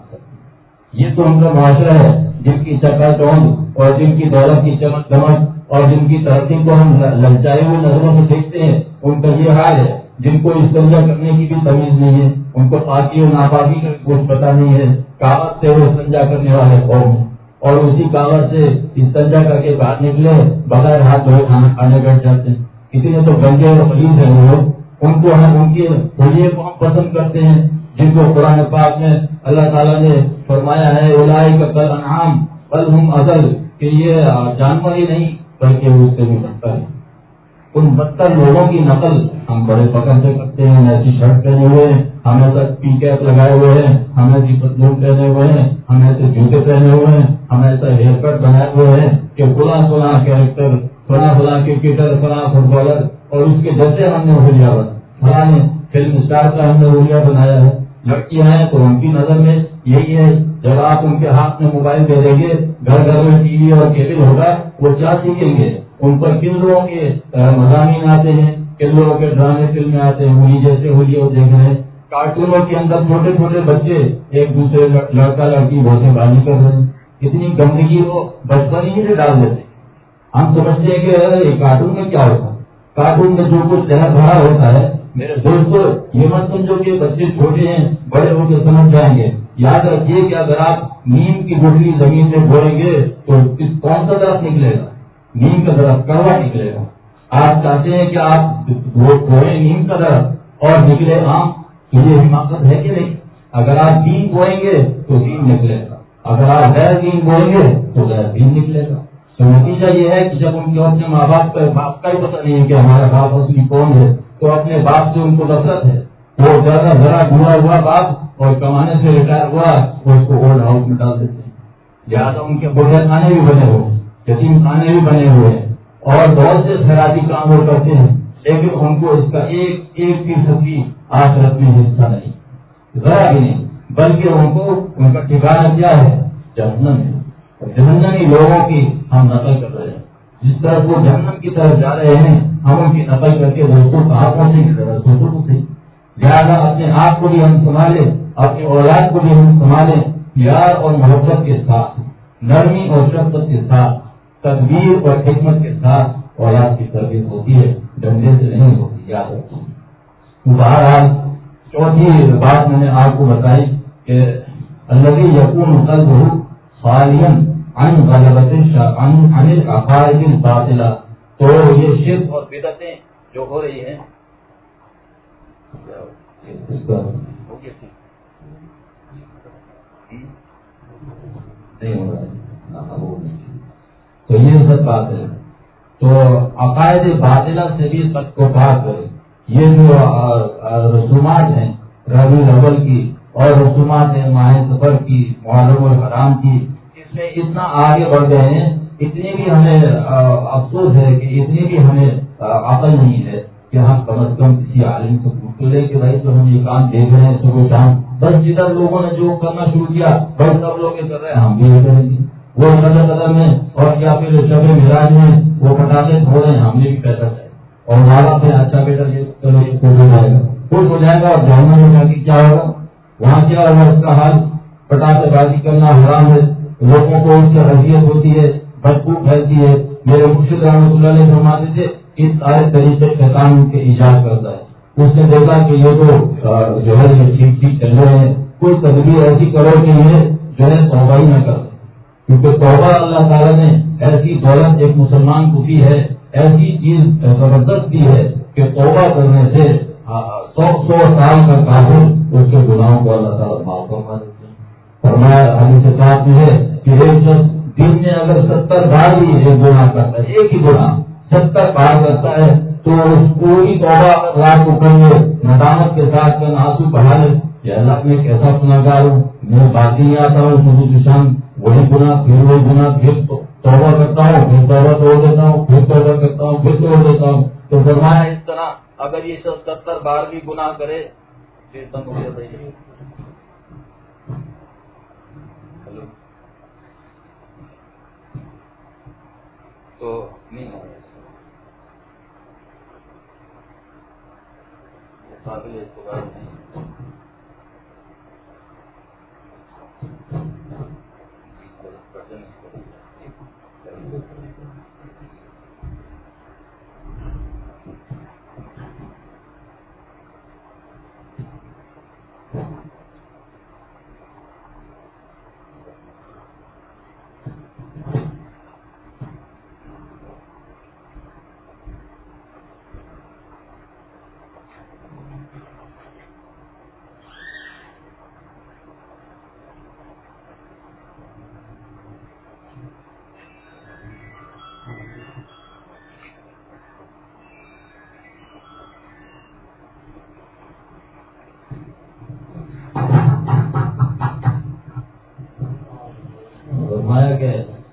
[SPEAKER 2] یہ تو ان کا معاشرہ ہے جن کی چکا چوند اور جن کی دولت کی چمک دمک اور جن کی ترقی کو ہم للچائے ہوئے نظروں سے دیکھتے ہیں. ان کا یہ حال ہے جن کو استنجا کرنے کی بھی تمیز نہیں ہے، ان کو پاکی اور ناپاکی کا کچھ پتا نہیں ہے. کاغذ سے وہ استنجا کرنے والے قوم ہیں اور اسی کاغذ سے استنجا کر کے باہر نکلے بغیر ہاتھ دھوئے کھانا کھانے بیٹھ جاتے ہیں. کتنے تو گندے اور غلیظ ہیں وہ لوگ. ان کو ہم ان کے حلیے کو ہم پسند کرتے ہیں جن کو قرآن پاک میں اللہ تعالیٰ نے فرمایا ہے اولئک کالانعام بل ہم اضل، کہ یہ جانور ہی نہیں بلکہ اس سے بھی بدتر ہے. ان بدتر لوگوں کی نقل ہم بڑے پکڑ سے کرتے ہیں. ہم ایسی شرٹ پہنے ہوئے ہیں، ہم ایسا پی کیپ لگائے ہوئے ہیں، ہم ایسی پتلون پہنے ہوئے ہیں، ہم ایسے جوتے پہنے ہوئے ہیں، ہم ایسا ہیئر کٹ بنائے ہوئے ہیں کہ فلاں کیریکٹر، فلاں کرکٹر، فلاں فٹ بالر اور اس کے جیسے ہم نے حلیہ فلاں فلم اسٹار کا ہم نے حلیہ بنایا ہے. لڑکیاں ہیں تو ان کی نظر میں یہی ہے. جب آپ ان کے ہاتھ میں موبائل دے دیں گے، گھر گھر میں ٹی وی اور کیبل ہوگا، وہ کیا سیکھیں گے؟ ان پر کن لوگوں کے مضامین آتے ہیں، کن لوگوں کے ڈرامے فلمیں آتے ہیں. وہی جیسے ہولی اور دیکھ رہے ہیں کارٹونوں کے اندر چھوٹے چھوٹے بچے ایک دوسرے لڑکا لڑکی بوسے بازی کر رہے ہیں. اتنی گندگی وہ بچپن ہی سے ڈال دیتے. ہم سمجھتے ہیں کہ یہ کارٹون میں کیا ہوتا ہے، کارٹون میں جو کچھ زہر بھرا ہوتا ہے. میرے دوستو یہ مت سمجھو کہ بچے چھوٹے ہیں، بڑے ہو کے سمجھ جائیں گے. یاد رکھیے کہ اگر آپ نیم کی گٹلی زمین میں بوئیں گے تو کون سا درخت نکلے گا؟ نیم کا درخت کڑوا نکلے گا. آپ چاہتے ہیں کہ آپ بوئیں نیم کا درخت اور نکلے آم، تو یہ حماقت ہے کہ نہیں؟ اگر آپ دین بوئیں گے تو دین نکلے گا، اگر آپ غیر دین بوئیں گے تو غیر دین نکلے گا. تو نتیجہ یہ ہے کہ جب ان کے اپنے ماں باپ کا ہی پتہ نہیں ہے کہ ہمارا باپ اصلی کون ہے، تو اپنے باپ سے ان کو نفرت ہے. وہ ذرا بھولا ہوا باپ اور کمانے سے ریٹائر ہوا تو اس کو اولڈ ہاؤس میں ڈال دیتے ہیں. لہٰذا ان کے بوڑھے خانے بھی بنے ہوئے ہیں، یتیم خانے بھی بنے ہوئے ہیں اور بہت سے خیراتی کام وہ کرتے ہیں، لیکن ان کو اس کا 1% کی آخرت میں حصہ نہیں، ذرا بھی نہیں. بلکہ ان کو ان کا ٹھکانہ کیا ہے؟ جہنم ہے. جہنمی لوگوں کی ہم نقل کر رہے ہیں. جس طرح وہ جہنم کی طرف جا رہے ہیں ہم ان کی نقل کر کے دوستوں کہاں پہنچیں گے؟ سوچو تو صحیح. لہٰذا اپنے آپ کو بھی ہم سنبھالیں، اپنی اولاد کو بھی ہم سنبھالیں، پیار اور محبت کے ساتھ، نرمی اور شفقت کے ساتھ، تدبیر اور حکمت کے ساتھ اولاد کی تربیت ہوتی ہے، ڈنڈے سے نہیں ہوتی. یاد رکھیں. بہرحال چوتھی بات میں نے آپ کو بتائی کہ الذی یکون قلبہ خالیا عن غلبۃ عن العقائد الباطلہ. تو یہ شرک اور بدعتیں جو ہو رہی ہیں تو یہ سب بات ہے. تو عقائد باطلہ سے بھی سب کو پاک کرے. یہ جو رسومات ہیں ربیع الاول کی اور رسومات ہیں ماہ سفر کی، محرم الحرام کی، اس میں اتنا آگے بڑھ گئے ہیں. اتنی بھی ہمیں افسوس ہے کہ اتنی بھی ہمیں عقل نہیں ہے کہ ہم کم از کم کسی عالم کو پوچھ لیں کہ بھائی تو ہم یہ کام دیکھ رہے ہیں صبح شام، بس جدھر لوگوں نے جو کرنا شروع کیا بس سب لوگ یہ کر رہے ہیں ہم بھی یہ کریں گے. وہ قدر میں اور کیا پھر شب معراج میں وہ پٹاخے چھوڑ رہے ہیں ہم نے بھی پیسہ چاہیے اور مالا پہ اچھا بیٹا یہ چلو یہ خوش ہو جائے گا، خوش ہو جائے گا. اور جہنم میں جا کے کیا ہوگا؟ وہاں کیا ہوگا؟ اس کا حال پٹاخے بازی کرنا حرام ہے، لوگوں کو اس کی حیثیت ہوتی ہے، بدبو پھیلتی ہے. میرے مرشد رحمۃ اللہ علیہ فرماتے تھے اس سارے طریقے شیطان کے ایجاد کرتا ہے. اس نے دیکھا کہ یہ تو جو ہے یہ ٹھیک ٹھیک چل رہے ہیں، کوئی تدبیر ایسی کرو کہ یہ جو ہے توبہ ہی نہ کرتے، کیونکہ توبہ اللہ تعالیٰ نے ایسی دولت ایک مسلمان کو دی ہے، ایسی چیز زبردست دی ہے کہ توبہ کرنے سے 100 سال کا کافر اس کے گناہوں کو اللہ تعالیٰ معاف فرما دیتے ہیں۔ فرمایا حدیث پاک میں ہے کہ ایک شخص دن میں اگر 70 بار بھی ایک گناہ کرتا ہے، ایک ہی گناہ 70 بار کرتا ہے، تو اس پوری توبہ رات کو کرنے ندامت کے ساتھ میں آنسو بہا لے کہ اللہ میں کیسا گناہگار ہوں، میں بات ہی آتا ہوں صبح سے شام وہی گناہ پھر وہی گناہ، پھر توبہ کرتا ہوں پھر توبہ توڑ دیتا ہوں، پھر توبہ کرتا ہوں پھر توڑ دیتا ہوں۔ تو فرمایا اس طرح اگر یہ سب 70 بار بھی گناہ کرے پھر تم ہو جائے تو نہیں ہو قابل اعتبار نہیں۔ کہ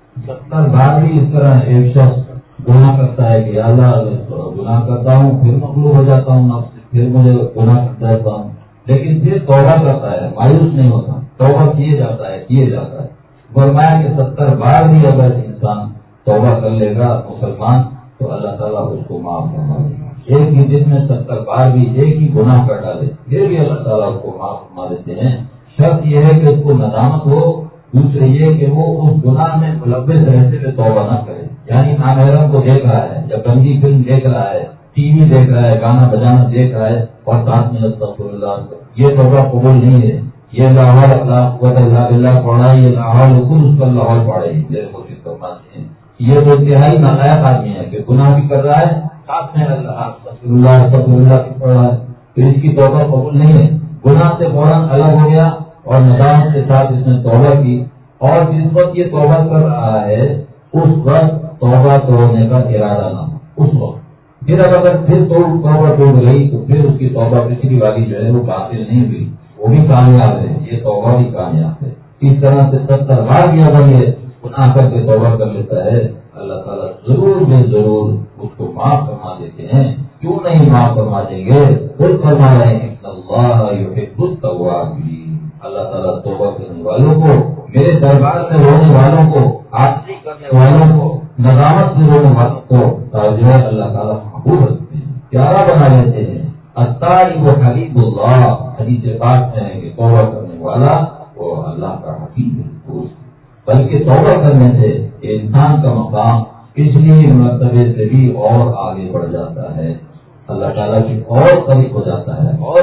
[SPEAKER 2] 70 بار بھی اس طرح ایک شخص گناہ کرتا ہے کہ اللہ گناہ کرتا ہوں پھر مغلوب ہو جاتا ہوں نفس سے، پھر مجھے گناہ کرتا رہتا ہوں، لیکن پھر توبہ کرتا ہے، مایوس نہیں ہوتا، توبہ کیے جاتا ہے۔ فرمایا کہ 70 بار بھی اگر انسان توبہ کر لے گا مسلمان تو اللہ تعالیٰ اس کو معاف فرما دے گا۔ ایک ہی دن میں 70 بار بھی ایک ہی گناہ کر ڈالے پھر بھی اللہ تعالیٰ اس کو معاف فرما دیتے ہیں۔ شرط یہ ہے کہ اس کو ندامت ہو، دوسرے یہ کہ وہ اس گناہ میں ملوث رہتے ہوئے توبہ نہ کرے، یعنی نامحرم کو دیکھ رہا ہے یا گندی فلم دیکھ رہا ہے، ٹی وی دیکھ رہا ہے، گانا بجانا دیکھ رہا ہے اور ساتھ میں استغفر اللہ، یہ توبہ قبول نہیں ہے۔ یہ لاہور اللہ قوت اللہ بلّہ پڑھا، یہ لاہور حکم اس پر لاہور پڑے میرے کوشش کرنا چاہیے۔ یہ تو انتہائی نالائق آدمی ہے کہ گناہ بھی کر رہا ہے ساتھ میں اللہ کی پڑھ رہا ہے، تو اس کی توبہ قبول نہیں ہے۔ گناہ سے فوراً الگ ہو گیا اور ندامت کے ساتھ اس نے توبہ کی، اور جس وقت یہ توبہ کر رہا ہے اس وقت توبہ توڑنے کا ارادہ نہ ہو، اس وقت پھر اگر توبہ ٹوٹ گئی تو پھر اس کی توبہ پچھلی والی جو ہے وہ باطل نہیں ہوئی، وہ بھی کامیاب ہے، یہ توبہ بھی کامیاب ہے۔ اس طرح سے 70 بار بھی اگر یہ گناہ کر کے توبہ کر لیتا ہے اللہ تعالیٰ ضرور بے ضرور اس کو معاف فرما دیتے ہیں۔ کیوں نہیں معاف فرما دیں گے؟ خود فرما رہے ہیں اللہ یحب التوابین، اللہ تعالیٰ توبہ کرنے والوں کو، میرے دربار میں رونے والوں کو، عاجزی کرنے والوں کو، ندامت سے رونے والوں کو جو ہے اللہ تعالیٰ محبوب رکھتے ہیں، پیارا بنا لیتے ہیں۔ التائب حبیب اللہ، حدیث پاک میں ہے کہ توبہ کرنے والا وہ اللہ کا حبیب ہے، دوست، بلکہ توبہ کرنے سے انسان کا مقام پچھلی مرتبے سے بھی اور آگے بڑھ جاتا ہے، اللہ تعالیٰ کی اور قریب ہو جاتا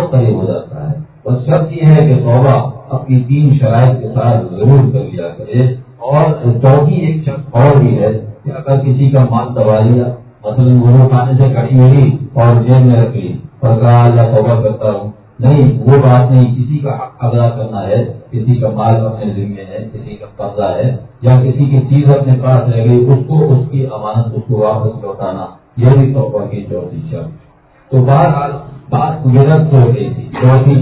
[SPEAKER 2] ہے۔ بس شرط یہ ہے کہ توبہ اپنی 3 شرائط کے ساتھ ضرور کر لیا کرے۔ اور چوتھی ایک شرط اور بھی ہے کہ اگر کسی کا مال دبا لیا، مثلاً گرو کھانے سے کٹی ہوئی اور جیب میں رکھ لی اور کہا اللہ توبہ کرتا ہوں، نہیں، وہ بات نہیں، کسی کا حق ادا کرنا ہے، کسی کا مال اپنے ذمے ہے، کسی کا قبضہ ہے یا کسی کی چیز اپنے پاس رہ گئی، اس کو اس کی امانت اس کو واپس لوٹانا، یہ بھی توبہ کی چوتھی شرط۔ تو بہرحال بات گزرت ہو گئی تھی۔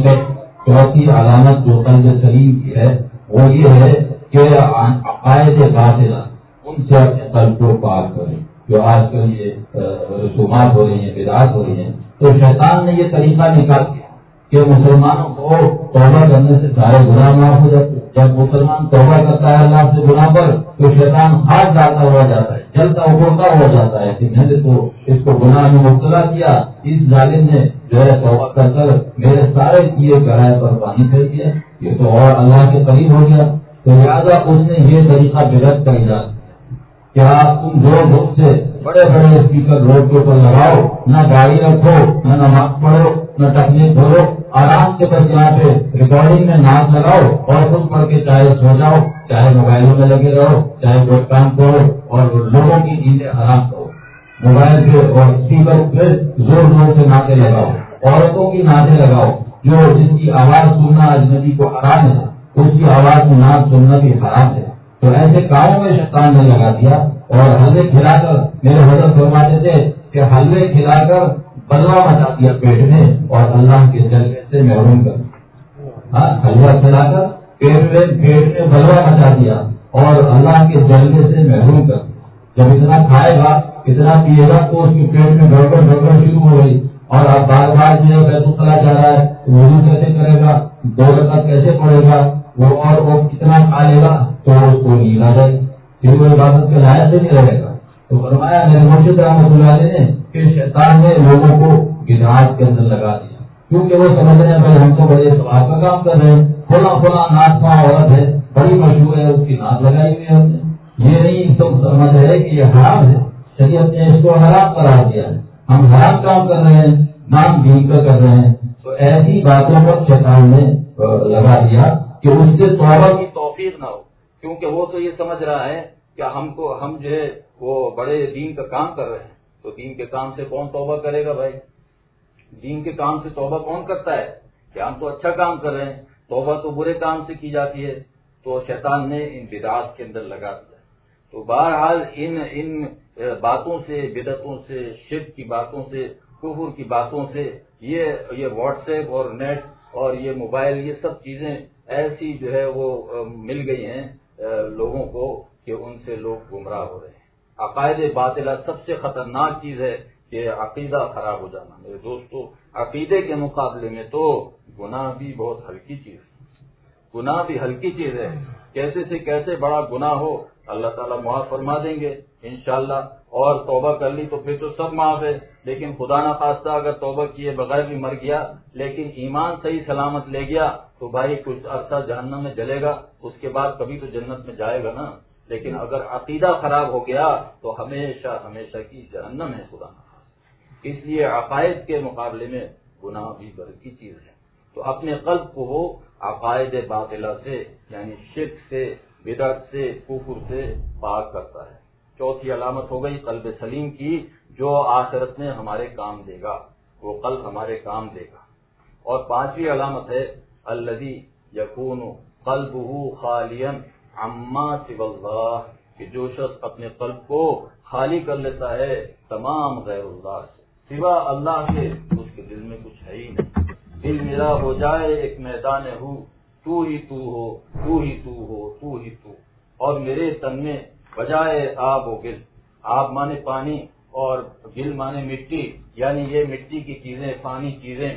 [SPEAKER 2] چوتھی علامت جو قلب سلیم کی ہے وہ یہ ہے کہ عقائد باطلہ ان سے اپنے قلب کو پاک کریں۔ جو آج کل یہ رسومات ہو رہی ہیں، بدعات ہو رہی ہیں، تو شیطان نے یہ طریقہ نکال دیا کہ مسلمانوں کو توبہ کرنے سے سارے گناہ معاف ہو جاتے ہیں۔ جب مسلمان توبہ کرتا ہے اللہ سے گناہ پر تو شیطان ہاتھ ڈالتا ہوا جاتا ہے، جلتا اگڑتا ہوا جاتا ہے کہ میں نے تو اس کو گناہ میں مبتلا کیا، اس ظالم نے جو ہے توبہ کر کر میرے سارے کیے کرائے پر پانی پھیر دیا، یہ تو اور اللہ کے قریب ہو گیا۔ تو لہٰذا اس نے یہ طریقہ بدعت کا ایجاد کیا کہ آپ تم زور سے بڑے بڑے اسپیکر روڈ کے اوپر لگاؤ، نہ گاڑی رکھو، نہ نماز پڑھو، نہ تکلیف بھرو، آرام سے بس یہاں پہ ریکارڈنگ میں ناچ لگاؤ اور خود پڑھ کے چاہے سو جاؤ، چاہے موبائلوں میں لگے رہو، چاہے کوئی کام کرو اور لوگوں کی نیندیں حرام کرو، موبائل پہ اور اسپیکر پہ زور زور سے ناچے لگاؤ، عورتوں کی نعتیں لگاؤ، جو جن کی آواز سننا اجنبی کو حرام ہے اس کی آواز میں نعت سننا بھی حرام ہے. تو ایسے کاموں میں شیطان نے لگا دیا. اور حلوے کھلا کر میرے حضرت فرماتے تھے کہ حلوے کھلا کر بلوا مچا دیا پیٹ میں اور اللہ کے جلوے سے محروم کر. حلوہ کھلا کر پیٹ میں بلوا مچا دیا اور اللہ کے جلوے سے محروم کر. جب اتنا کھائے گا اتنا پیے گا تو اس کے پیٹ میں گڑبڑ شروع ہو گئی اور اب بار بار جو ہے بیت الخلا جا رہا ہے، وضو کیسے کرے گا، 2 رکعت کیسے پڑے گا، وہ کتنا کھا لے گا تو اس کو نیند آ جائے، پھر وہ عبادت کے لائق سے نہیں رہے گا. تو فرمایا میرے مرشد رحمۃ اللہ علیہ نے کہ شیطان نے لوگوں کو بدعات کے اندر لگا دیا، کیونکہ وہ سمجھ رہے ہیں بھائی ہم تو بڑے ثواب کا کام کر رہے ہیں، فلاں نعت خواں عورت ہے بڑی مشہور ہے اس کی نعت لگائی ہوئی ہے ہم نے. یہ نہیں تو سمجھ رہے کہ یہ حرام ہے، شریعت نے اس کو حرام قرار دیا ہے، ہم حرام کام کر رہے ہیں، نام دین کا کر رہے ہیں. تو ایسی باتوں پر شیطان نے لگا دیا کہ اس سے توبہ کی توفیق نہ ہو، کیونکہ وہ تو یہ سمجھ رہا ہے کہ ہم جو ہے وہ بڑے دین کا کام کر رہے ہیں. تو دین کے کام سے کون توبہ کرے گا بھائی؟ دین کے کام سے توبہ کون کرتا ہے کہ ہم تو اچھا کام کر رہے ہیں، توبہ تو برے کام سے کی جاتی ہے. تو شیطان نے ان بدعات کے اندر لگا دیا. تو بہرحال ان باتوں سے، بدعتوں سے، شرک کی باتوں سے، کفر کی باتوں سے، یہ واٹس ایپ اور نیٹ اور یہ موبائل، یہ سب چیزیں ایسی جو ہے وہ مل گئی ہیں لوگوں کو کہ ان سے لوگ گمراہ ہو رہے ہیں. عقائد باطلہ سب سے خطرناک چیز ہے کہ عقیدہ خراب ہو جانا. میرے دوستو، عقیدے کے مقابلے میں تو گناہ بھی بہت ہلکی چیز ہے. گناہ بھی ہلکی چیز ہے. کیسے سے کیسے بڑا گناہ ہو اللہ تعالیٰ معاف فرما دیں گے انشاءاللہ. اور توبہ کر لی تو پھر تو سب معاف ہے. لیکن خدا نہ خواستہ اگر توبہ کیے بغیر بھی مر گیا لیکن ایمان صحیح سلامت لے گیا تو بھائی کچھ عرصہ جہنم میں جلے گا، اس کے بعد کبھی تو جنت میں جائے گا نا. لیکن اگر عقیدہ خراب ہو گیا تو ہمیشہ ہمیشہ کی جہنم ہے خدا نہ خواستہ. اس لیے عقائد کے مقابلے میں گناہ بھی بڑی چیز ہے. تو اپنے قلب کو وہ عقائد باطلہ سے یعنی شرک سے، بدعت سے، کفر سے پاک کرتا ہے. چوتھی علامت ہو گئی قلب سلیم کی، جو آخرت میں ہمارے کام دے گا، وہ قلب ہمارے کام دے گا. اور پانچویں علامت ہے الذی یکون قلبہ خالیا عما سوى اللہ، کہ جو شخص اپنے قلب کو خالی کر لیتا ہے تمام غیر اللہ سے، سوا اللہ کے اس کے دل میں کچھ ہے ہی نہیں. دل میرا ہو جائے ایک میدان ہو، تو ہی تو ہو، تو ہی تو ہو، تو ہی تو، اور میرے تن میں بجائے آب و گل. آب مانے پانی اور گل مانے مٹی، یعنی یہ مٹی کی چیزیں، پانی چیزیں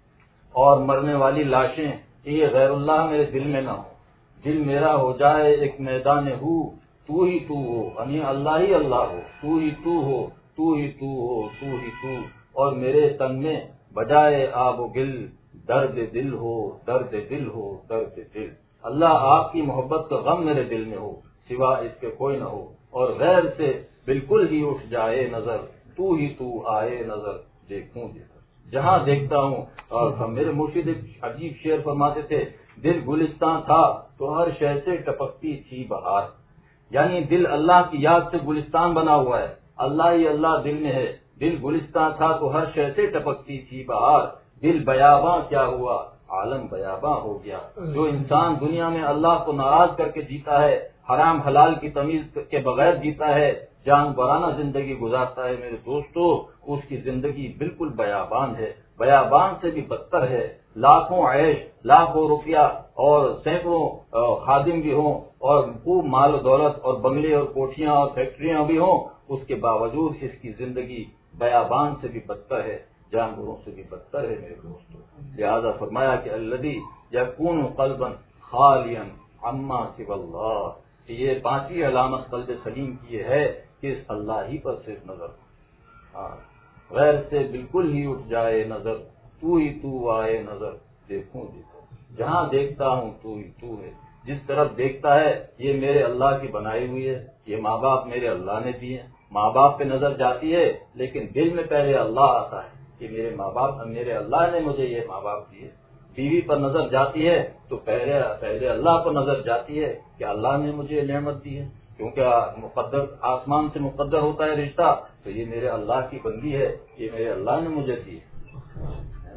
[SPEAKER 2] اور مرنے والی لاشیں، یہ غیر اللہ میرے دل میں نہ ہو. دل میرا ہو جائے ایک میدان ہو، تو ہی تو ہو، یعنی اللہ ہی اللہ ہو، تو ہی تو ہو، تو ہی تو ہو، تو ہی تو، اور میرے تن میں بجائے آب و گل درد دل ہو، درد دل ہو، درد دل. اللہ آپ کی محبت کا غم میرے دل میں ہو، سوا اس کے کوئی نہ ہو، اور غیر سے بالکل ہی اٹھ جائے نظر، تو ہی تو آئے نظر دیکھوں دیکھوں. جہاں دیکھتا ہوں. اور میرے مرشد ایک عجیب شعر فرماتے تھے، دل گلستان تھا تو ہر شے سے ٹپکتی تھی بہار. یعنی دل اللہ کی یاد سے گلستان بنا ہوا ہے، اللہ ہی اللہ دل میں ہے. دل گلستان تھا تو ہر شے سے ٹپکتی تھی بہار، دل بیاباں کیا ہوا عالم بیاباں ہو گیا. جو انسان دنیا میں اللہ کو ناراض کر کے جیتا ہے، حرام حلال کی تمیز کے بغیر جیتا ہے، جانورانہ زندگی گزارتا ہے، میرے دوستو اس کی زندگی بالکل بیابان ہے، بیابان سے بھی بدتر ہے. لاکھوں عیش، لاکھوں روپیہ اور سینکڑوں خادم بھی ہوں اور خوب مال و دولت اور بنگلے اور کوٹھیاں اور فیکٹریاں بھی ہوں، اس کے باوجود اس کی زندگی بیابان سے بھی بدتر ہے، جانوروں سے بھی بدتر ہے میرے دوستو. لہذا فرمایا کہ الذی یکون قلبا خالیا عما سوى اللہ، کہ یہ پانچویں علامت قلب سلیم کی ہے کہ اس اللہ ہی پر صرف نظر ہو، غیر سے بالکل ہی اٹھ جائے نظر، تو ہی تو آئے نظر دیکھوں دیکھوں. جہاں دیکھتا ہوں تو ہی تو ہے. جس طرف دیکھتا ہے یہ میرے اللہ کی بنائی ہوئی ہے، یہ ماں باپ میرے اللہ نے دیے. ماں باپ پہ نظر جاتی ہے لیکن دل میں پہلے اللہ آتا ہے کہ میرے ماں باپ، میرے اللہ نے مجھے یہ ماں باپ دیے. بیوی پر نظر جاتی ہے تو پہلے اللہ پر نظر جاتی ہے کہ اللہ نے مجھے نعمت دی ہے، کیونکہ مقدر آسمان سے مقدر ہوتا ہے رشتہ، تو یہ میرے اللہ کی بندی ہے، یہ میرے اللہ نے مجھے دی ہے نا.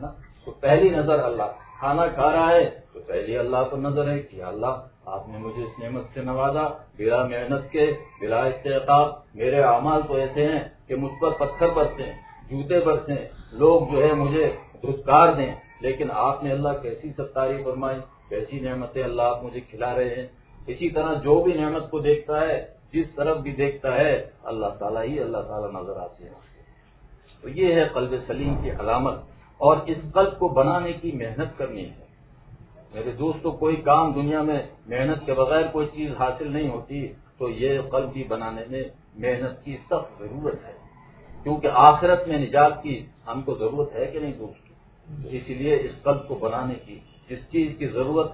[SPEAKER 2] تو پہلی نظر اللہ، کھانا کھا رہا ہے تو پہلی اللہ کو نظر ہے کہ اللہ آپ نے مجھے اس نعمت سے نوازا بلا محنت کے، بلا استحقاق۔ میرے اعمال تو ایسے ہیں کہ مجھ پر پتھر برسیں، جوتے برسیں، لوگ جو ہے مجھے دھتکار دیں، لیکن آپ نے اللہ کیسی ستاری فرمائی، کیسی نعمتیں اللہ آپ مجھے کھلا رہے ہیں۔ اسی طرح جو بھی نعمت کو دیکھتا ہے، جس طرف بھی دیکھتا ہے، اللہ تعالیٰ ہی اللہ تعالیٰ نظر آتے ہیں۔ تو یہ ہے قلب سلیم کی علامت، اور اس قلب کو بنانے کی محنت کرنی ہے۔ میرے دوستو، کوئی کام دنیا میں محنت کے بغیر کوئی چیز حاصل نہیں ہوتی، تو یہ قلب بھی بنانے میں محنت کی سخت ضرورت ہے، کیونکہ آخرت میں نجات کی ہم کو ضرورت ہے کہ نہیں دوستو؟ اسی لیے اس قلب کو بنانے کی، جس چیز کی ضرورت،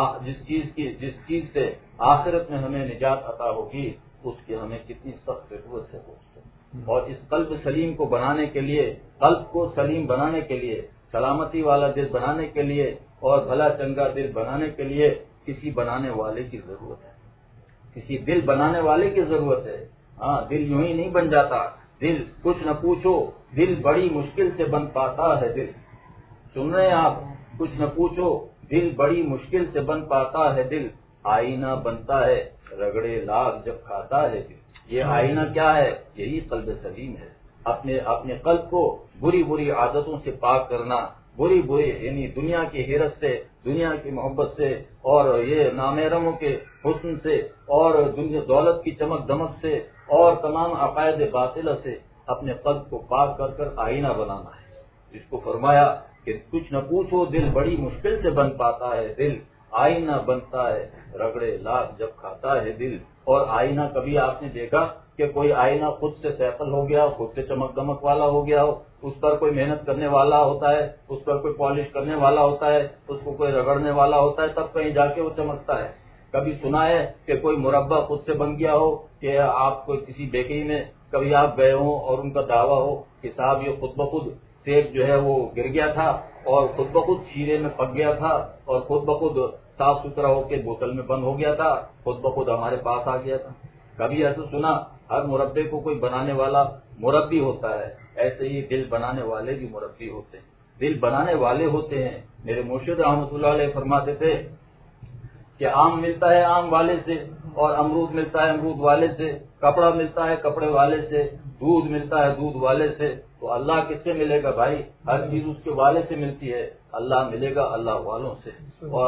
[SPEAKER 2] جس چیز سے آخرت میں ہمیں نجات عطا ہوگی، اس کی ہمیں کتنی سخت ضرورت ہے دوستو۔ اور اس قلب سلیم کو بنانے کے لیے، قلب کو سلیم بنانے کے لیے، سلامتی والا دل بنانے کے لیے اور بھلا چنگا دل بنانے کے لیے کسی بنانے والے کی ضرورت ہے، کسی دل بنانے والے کی ضرورت ہے۔ ہاں، دل یوں ہی نہیں بن جاتا، دل کچھ نہ پوچھو، دل بڑی مشکل سے بن پاتا ہے۔ دل سن رہے ہیں آپ؟ کچھ نہ پوچھو، دل بڑی مشکل سے بن پاتا ہے۔ دل آئینہ بنتا ہے، رگڑے لاگ جب کھاتا ہے دل۔ یہ آئینہ کیا ہے؟ یہی قلب سلیم ہے۔ اپنے قلب کو بری عادتوں سے پاک کرنا، بری یعنی دنیا کی حیرت سے، دنیا کی محبت سے، اور یہ نامحرموں کے حسن سے، اور دنیا دولت کی چمک دمک سے، اور تمام عقائد باطلہ سے اپنے قلب کو پاک کر کر آئینہ بنانا ہے، جس کو فرمایا کہ کچھ نہ پوچھو، دل بڑی مشکل سے بن پاتا ہے۔ دل آئینہ بنتا ہے، رگڑے لاکھ جب کھاتا ہے دل۔ اور آئینہ کبھی آپ نے دیکھا کہ کوئی آئینہ خود سے سیفل ہو گیا، خود سے چمک دمک والا ہو گیا ہو؟ اس پر کوئی محنت کرنے والا ہوتا ہے، اس پر کوئی پالش کرنے والا ہوتا ہے، اس کو کوئی رگڑنے والا ہوتا ہے، تب کہیں جا کے وہ چمکتا ہے۔ کبھی سنا ہے کہ کوئی مربع خود سے بن گیا ہو، کہ آپ کو کسی بیکری میں کبھی آپ گئے ہوں اور ان کا دعویٰ ہو کہ صاحب یہ خود بخود سیب جو ہے وہ گر گیا تھا، اور خود بخود شیرے میں پک گیا تھا، اور خود بخود صاف ستھرا ہو کے بوتل میں بند ہو گیا تھا، خود بخود ہمارے پاس آ گیا تھا؟ کبھی ایسا سنا؟ ہر مربے کو کوئی بنانے والا مربی ہوتا ہے، ایسے ہی دل بنانے والے بھی مربی ہوتے ہیں، دل بنانے والے ہوتے ہیں۔ میرے مرشد رحمۃ اللہ علیہ فرماتے تھے کہ آم ملتا ہے آم والے سے، اور امرود ملتا ہے امرود والے سے، کپڑا ملتا ہے کپڑے والے سے، دودھ ملتا ہے دودھ والے سے، تو اللہ کس سے ملے گا بھائی؟ ہر چیز اس کے والے سے ملتی ہے، اللہ ملے گا اللہ والوں سے۔ اور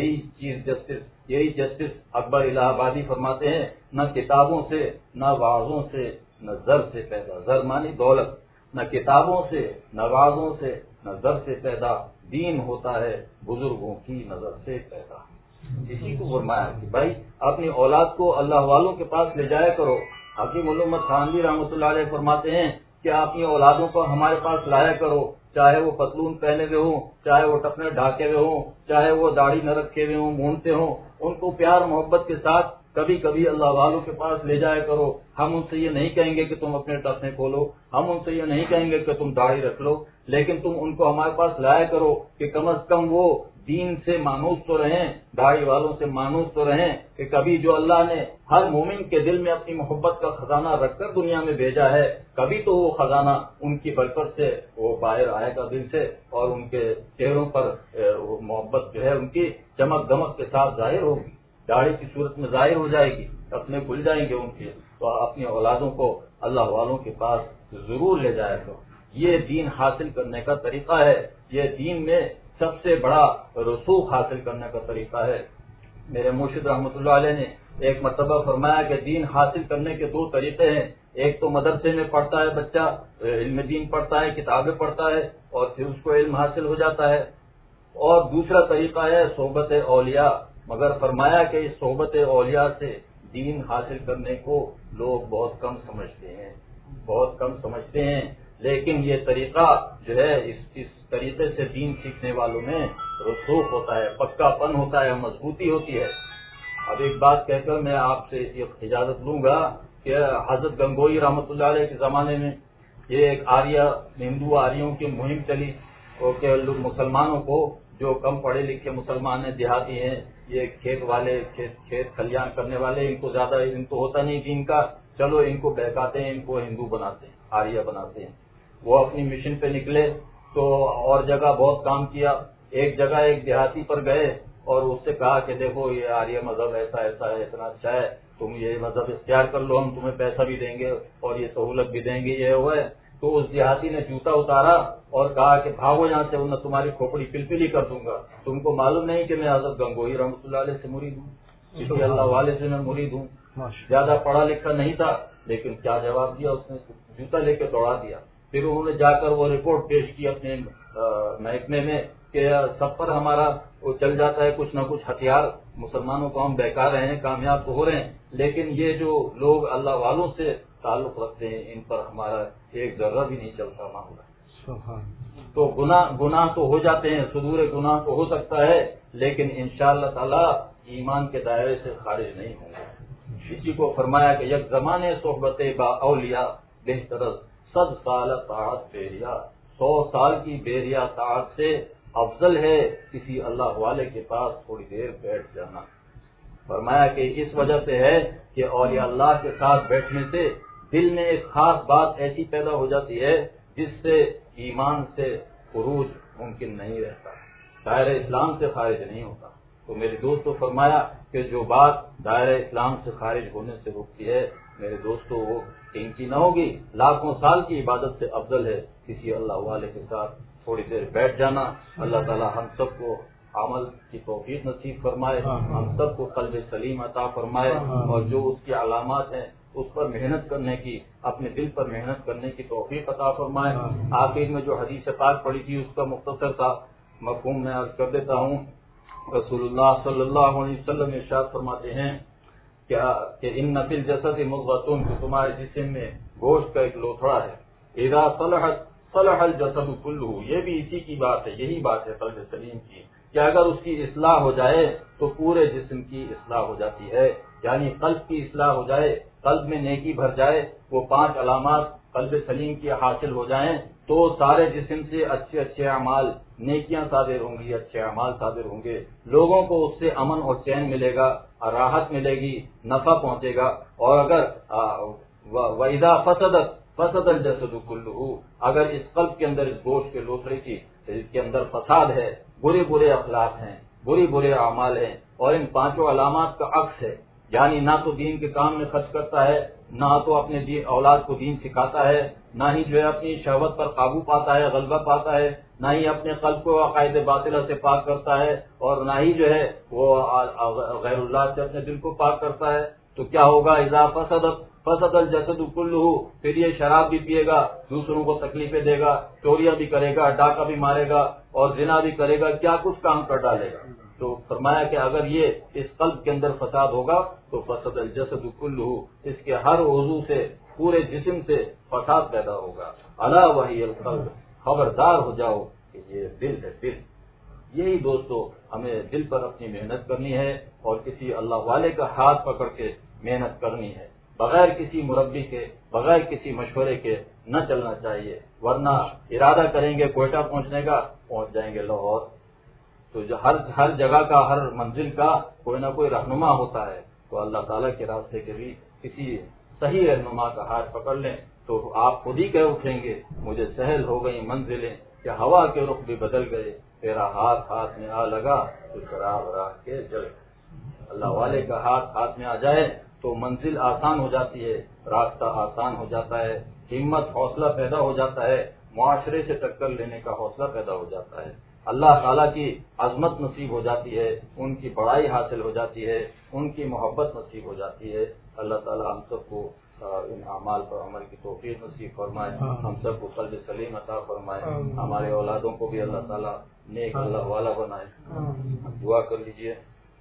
[SPEAKER 2] یہی جسٹس اکبر الہ آبادی فرماتے ہیں، نہ کتابوں سے، نہ وعظوں سے، نہ زر سے پیدا، زر مانی دولت، نہ کتابوں سے، نہ وعظوں سے، نہ زر سے پیدا، دین ہوتا ہے بزرگوں کی نظر سے پیدا۔ اسی کو فرمایا کہ بھائی اپنی اولاد کو اللہ والوں کے پاس لے جایا کرو۔ حکیم علومت خانوی رحمۃ اللہ علیہ فرماتے ہیں کہ اپنی اولادوں کو ہمارے پاس لایا کرو، چاہے وہ پتلون پہنے ہوئے ہوں، چاہے وہ ٹپنے ڈھاکے ہوئے ہوں، چاہے وہ داڑھی نہ رکھے ہوئے ہوں، مونتے ہوں، ان کو پیار محبت کے ساتھ کبھی کبھی اللہ والوں کے پاس لے جایا کرو۔ ہم ان سے یہ نہیں کہیں گے کہ تم اپنے ٹپنے کھولو، ہم ان سے یہ نہیں کہیں گے کہ تم داڑھی رکھ لو، لیکن تم ان کو ہمارے پاس لایا کرو کہ کم از کم وہ دین سے مانوس تو رہیں، داڑھی والوں سے مانوس تو رہیں، کہ کبھی جو اللہ نے ہر مومن کے دل میں اپنی محبت کا خزانہ رکھ کر دنیا میں بھیجا ہے، کبھی تو وہ خزانہ ان کی برکت سے وہ باہر آئے گا دل سے، اور ان کے چہروں پر وہ محبت جو ہے ان کی چمک دمک کے ساتھ ظاہر ہوگی، داڑھی کی صورت میں ظاہر ہو جائے گی، اپنے کھل جائیں گے ان کے۔ تو اپنی اولادوں کو اللہ والوں کے پاس ضرور لے جایا کرو۔ یہ دین حاصل کرنے کا طریقہ ہے، یہ دین میں سب سے بڑا رسوخ حاصل کرنے کا طریقہ ہے۔ میرے مرشد رحمۃ اللہ علیہ نے ایک مرتبہ فرمایا کہ دین حاصل کرنے کے دو طریقے ہیں، ایک تو مدرسے میں پڑھتا ہے بچہ، علم دین پڑھتا ہے، کتابیں پڑھتا ہے، اور پھر اس کو علم حاصل ہو جاتا ہے، اور دوسرا طریقہ ہے صحبت اولیاء۔ مگر فرمایا کہ اس صحبت اولیاء سے دین حاصل کرنے کو لوگ بہت کم سمجھتے ہیں، لیکن یہ طریقہ جو ہے اس طریقے سے دین سیکھنے والوں میں رسوخ ہوتا ہے، پکا پن ہوتا ہے، مضبوطی ہوتی ہے۔ اب ایک بات کہہ کر میں آپ سے اجازت لوں گا کہ حضرت گنگوئی رحمۃ اللہ علیہ کے زمانے میں یہ ایک ہندو آریوں کی مہم چلی، کہ مسلمانوں کو، جو کم پڑھے لکھے مسلمان ہیں، دیہاتی ہیں، یہ کھیت والے، کھیت کھلیان کرنے والے، ان کو زیادہ ان کو ہوتا نہیں دین کا، چلو ان کو بہکاتے ہیں، ان کو ہندو بناتے ہیں، آریہ بناتے ہیں۔ وہ اپنی مشن پہ نکلے، تو اور جگہ بہت کام کیا. ایک جگہ ایک دیہاتی پر گئے اور اس سے کہا کہ دیکھو یہ آریہ مذہب ایسا ایسا ہے، اتنا اچھا ہے، تم یہ مذہب اختیار کر لو، ہم تمہیں پیسہ بھی دیں گے اور یہ سہولت بھی دیں گے، یہ وہ ہے. تو اس دیہاتی نے جوتا اتارا اور کہا کہ بھاگو یہاں سے ورنہ تمہاری کھوپڑی پلپلی کر دوں گا. تم کو معلوم نہیں کہ میں حضرت گنگوہی رحمۃ اللہ علیہ سے مرید ہوں، کسی اللہ والے سے میں مرید ہوں. زیادہ پڑھا لکھا نہیں تھا لیکن کیا جواب دیا اس نے، جوتا لے کے دوڑا دیا. پھر انہوں نے جا کر وہ رپورٹ پیش کی اپنے محکمے میں کہ سب پر ہمارا وہ چل جاتا ہے کچھ نہ کچھ ہتھیار، مسلمانوں کو ہم بہکا رہے ہیں، کامیاب تو ہو رہے ہیں، لیکن یہ جو لوگ اللہ والوں سے تعلق رکھتے ہیں ان پر ہمارا ایک ذرہ بھی نہیں چلتا معاملہ. تو گناہ تو ہو جاتے ہیں، صدور گناہ تو ہو سکتا ہے، لیکن انشاءاللہ تعالی ایمان کے دائرے سے خارج نہیں ہوں گے. اسی کو فرمایا کہ یک زمانے صحبت با اولیاء بہتر 100 سال طاعت بیریا، 100 سال کی بیریا طاعت سے افضل ہے کسی اللہ والے کے پاس تھوڑی دیر بیٹھ جانا. فرمایا کہ اس وجہ سے ہے کہ اولیاء اللہ کے ساتھ بیٹھنے سے دل میں ایک خاص بات ایسی پیدا ہو جاتی ہے جس سے ایمان سے خروج ممکن نہیں رہتا، دائرہ اسلام سے خارج نہیں ہوتا. تو میرے دوستو فرمایا کہ جو بات دائرہ اسلام سے خارج ہونے سے روکتی ہے میرے دوستو وہ قیمتی نہ ہوگی، لاکھوں سال کی عبادت سے افضل ہے کسی اللہ والے کے ساتھ تھوڑی دیر بیٹھ جانا. اللہ تعالی ہم سب کو عمل کی توفیق نصیب فرمائے، ہم سب کو قلب سلیم عطا فرمائے، اور جو اس کی علامات ہیں اس پر محنت کرنے کی، اپنے دل پر محنت کرنے کی توفیق عطا فرمائے. آخر میں جو حدیث پاک پڑھی تھی اس کا مختصر تھا مفہوم میں عرض کر دیتا ہوں. رسول اللہ صلی اللہ علیہ وسلم ارشاد فرماتے ہیں کہ ان فی الجسد مضغۃ، کہ تمہارے جسم میں گوشت کا ایک لوتھڑا ہے، اذا صلحت صلح الجسد کلہ، یہ بھی اسی کی بات ہے، یہی بات ہے قلب سلیم کی، کہ اگر اس کی اصلاح ہو جائے تو پورے جسم کی اصلاح ہو جاتی ہے. یعنی قلب کی اصلاح ہو جائے، قلب میں نیکی بھر جائے، وہ 5 علامات قلب سلیم کی حاصل ہو جائیں تو سارے جسم سے اچھے اچھے اعمال، نیکیاں صادر ہوں گی، اچھے اعمال صادر ہوں گے، لوگوں کو اس سے امن اور چین ملے گا، راحت ملے گی، نفع پہنچے گا. اور اگر وَإِذَا فَسَدَ الْجَسَدُ كُلُّهُ، اگر اس قلب کے اندر، اس گوشت کے لوتھڑے کی اس کے اندر فساد ہے، برے اخلاق ہیں، برے اعمال ہیں، اور ان 5 علامات کا عکس ہے، یعنی نہ تو دین کے کام میں خرچ کرتا ہے، نہ تو اپنے اولاد کو دین سکھاتا ہے، نہ ہی جو ہے اپنی شہوت پر قابو پاتا ہے، غلبہ پاتا ہے، نہ ہی اپنے قلب کو عقائد باطلہ سے پاک کرتا ہے، اور نہ ہی جو ہے وہ غیر اللہ سے اپنے دل کو پاک کرتا ہے، تو کیا ہوگا؟ اذا فسد الجسد کلہ، پھر یہ شراب بھی پیے گا، دوسروں کو تکلیفیں دے گا، چوریاں بھی کرے گا، ڈاکہ بھی مارے گا اور زنا بھی کرے گا، کیا کچھ کام کر ڈالے گا. تو فرمایا کہ اگر یہ اس قلب کے اندر فساد ہوگا تو فسد الجسد کلہ، اس کے ہر عضو سے، پورے جسم سے فساد پیدا ہوگا. الا وہی القلب، خبردار ہو جاؤ کہ یہ دل ہے، دل. یہی دوستو ہمیں دل پر اپنی محنت کرنی ہے اور کسی اللہ والے کا ہاتھ پکڑ کے محنت کرنی ہے، بغیر کسی مربی کے، بغیر کسی مشورے کے نہ چلنا چاہیے، ورنہ ارادہ کریں گے کوئٹہ پہنچنے کا، پہنچ جائیں گے لاہور. تو جو ہر جگہ کا، ہر منزل کا کوئی نہ کوئی رہنما ہوتا ہے، تو اللہ تعالیٰ کے راستے کے بھی کسی صحیح رہنما کا ہاتھ پکڑ لیں تو آپ خود ہی کہہ اٹھیں گے مجھے سہل ہو گئی منزلیں، کہ ہوا کے رخ بھی بدل گئے، تیرا ہاتھ میں آ لگا تو شراب راہ کے جل گئے. اللہ والے کا ہاتھ میں آ جائے تو منزل آسان ہو جاتی ہے، راستہ آسان ہو جاتا ہے، ہمت حوصلہ پیدا ہو جاتا ہے، معاشرے سے ٹکر لینے کا حوصلہ پیدا ہو جاتا ہے، اللہ تعالیٰ کی عظمت نصیب ہو جاتی ہے، ان کی بڑائی حاصل ہو جاتی ہے، ان کی محبت نصیب ہو جاتی ہے. اللہ تعالیٰ ہم سب کو ان اعمال پر عمل کی توفیق نصیب فرمائے، ہم سب کو قلب سلیم عطا فرمائے، ہمارے اولادوں کو بھی اللہ تعالیٰ نیک اللہ والا بنائے. دعا کر لیجئے.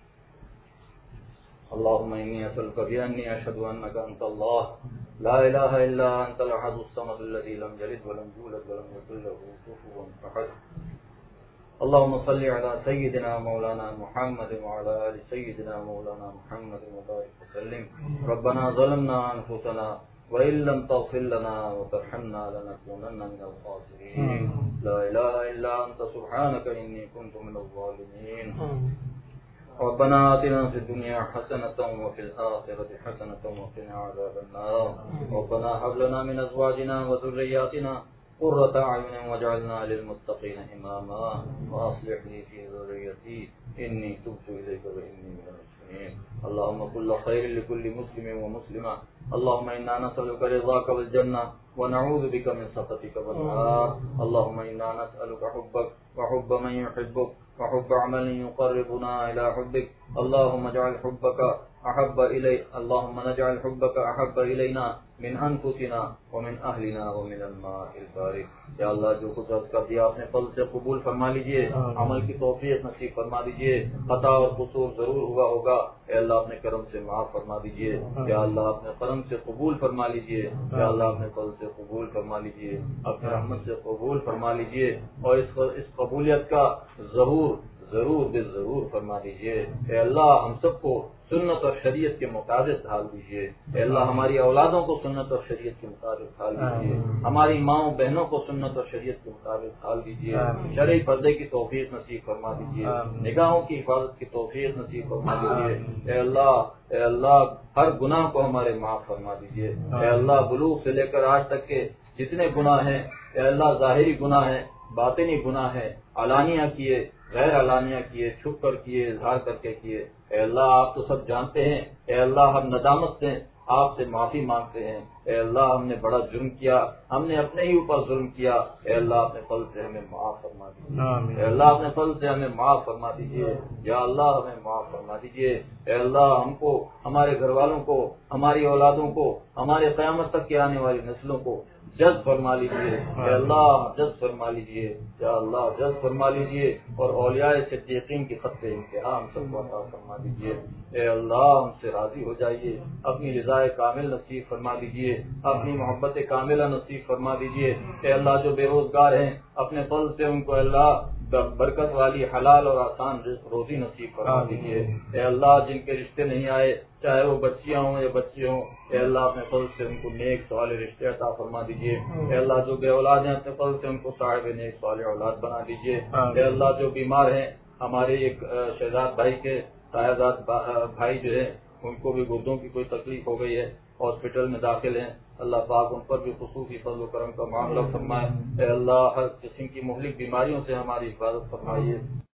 [SPEAKER 2] اللهم إني أسألك بأني أشهد أنك أنت الله لا إله إلا أنت الأحد الصمد الذي لم يلد ولم يولد ولم يكن له كفوا أحد. اللهم صل على سيدنا مولانا محمد وعلى آل سيدنا مولانا محمد وبارك وسلم. ربنا ظلمنا أنفسنا وإن لم تغفر لنا وترحمنا لنكونن من الخاسرين. لا إله إلا أنت سبحانك إني كنت من الظالمين. ربنا آتنا في الدنيا حسنة وفي الآخرة حسنة وقنا عذاب النار. ربنا هب لنا من أزواجنا وذرياتنا
[SPEAKER 3] قرة أعين واجعلنا للمتقين إماما وأصلح لي في ذريتي إني تبت إليك وإني من المسلمين. اللهم كل خير لكل مسلم ومسلمة. اللهم إنا نسألك رضاك والجنة ونعوذ بك من سخطك والنار. اللهم إنا نسألك حبك وحب من يحبك وحب عمل يقربنا إلى حبك. اللهم اجعل حبك أحب إلي اللهم نجعل حبك أحب إلينا من أنفسنا ومن أهلنا ومن الماء البارد. یا اللہ جو کچھ عرض کر دیا اپنے فضل سے قبول فرما لیجئے، عمل کی توفیق نصیب فرما دیجئے. خطا اور قصور ضرور ہوا ہوگا، اے اللہ اپنے کرم سے معاف فرما دیجئے. یا اللہ اپنے کرم سے قبول فرما لیجئے. یا اللہ اپنے فضل سے قبول فرما لیجئے، اپنے رحمت سے قبول فرما لیجئے، اور اس قبولیت کا ضرور بالضرور فرما دیجئے. اے اللہ ہم سب کو سنت اور شریعت کے مطابق ڈھال دیجئے. اے اللہ ہماری اولادوں کو سنت اور شریعت کے مطابق ڈھال دیجئے. ہماری ماؤں بہنوں کو سنت اور شریعت کے مطابق ڈھال دیجئے. شرعی پردے کی توفیق نصیب فرما دیجئے. نگاہوں کی حفاظت کی توفیق نصیب فرما دیجئے. اے اللہ ہر گناہ کو ہمارے معاف فرما دیجئے. اے اللہ بلوغ سے لے کر آج تک کے جتنے گناہ ہیں، اے اللہ ظاہری گناہ ہیں، باطنی گناہ ہیں، علانیہ کیے، غیر علانیہ کیے، چھپ کر کیے، اظہار کر کے کیے، اے اللہ آپ تو سب جانتے ہیں. اے اللہ ہم ندامت سے آپ سے معافی مانگتے ہیں. اے اللہ ہم نے بڑا جرم کیا، ہم نے اپنے ہی اوپر ظلم کیا. اے اللہ اپنے فضل سے ہمیں معاف فرما دیجیے. اے اللہ اپنے فضل سے ہمیں معاف فرما دیجیے. یا اللہ ہمیں معاف فرما دیجیے. اے اللہ ہم کو، ہمارے گھر والوں کو، ہماری اولادوں کو، ہمارے قیامت تک کے آنے والی نسلوں کو جذب فرما لیجیے. اے اللہ جذب فرما لیجیے. یا اللہ جذب فرما لیجیے، اور اولیاء صدیقین کی خط انتہا ہم سب کو عطا فرما دیجیے. اے اللہ ہم سے راضی ہو جائیے، اپنی رضا کامل نصیب فرما دیجیے، اپنی محبت کاملہ نصیب فرما دیجیے. اے اللہ جو بے روزگار ہیں اپنے فضل سے ان کو اللہ برکت والی حلال اور آسان روزی نصیب فرما دیجیے. اے اللہ جن کے رشتے نہیں آئے، چاہے وہ بچیاں ہوں یا بچے ہوں، اے اللہ اپنے فضل سے ان کو نیک صالح رشتے عطا فرما دیجیے. اے اللہ جو بے اولاد ہیں اپنے فضل سے ان کو صاحب نیک صالح اولاد بنا دیجیے. اے اللہ جو بیمار ہیں، ہمارے ایک شہزاد بھائی کے صاحبزاد بھائی جو ہیں ان کو بھی گردوں کی کوئی تکلیف ہو گئی ہے، ہاسپٹل میں داخل ہیں. اللہ پاک ان پر بھی خصوصی فضل و کرم کا معاملہ فرمائے. اے اللہ ہر قسم کی مہلک بیماریوں سے ہماری حفاظت فرمائیے.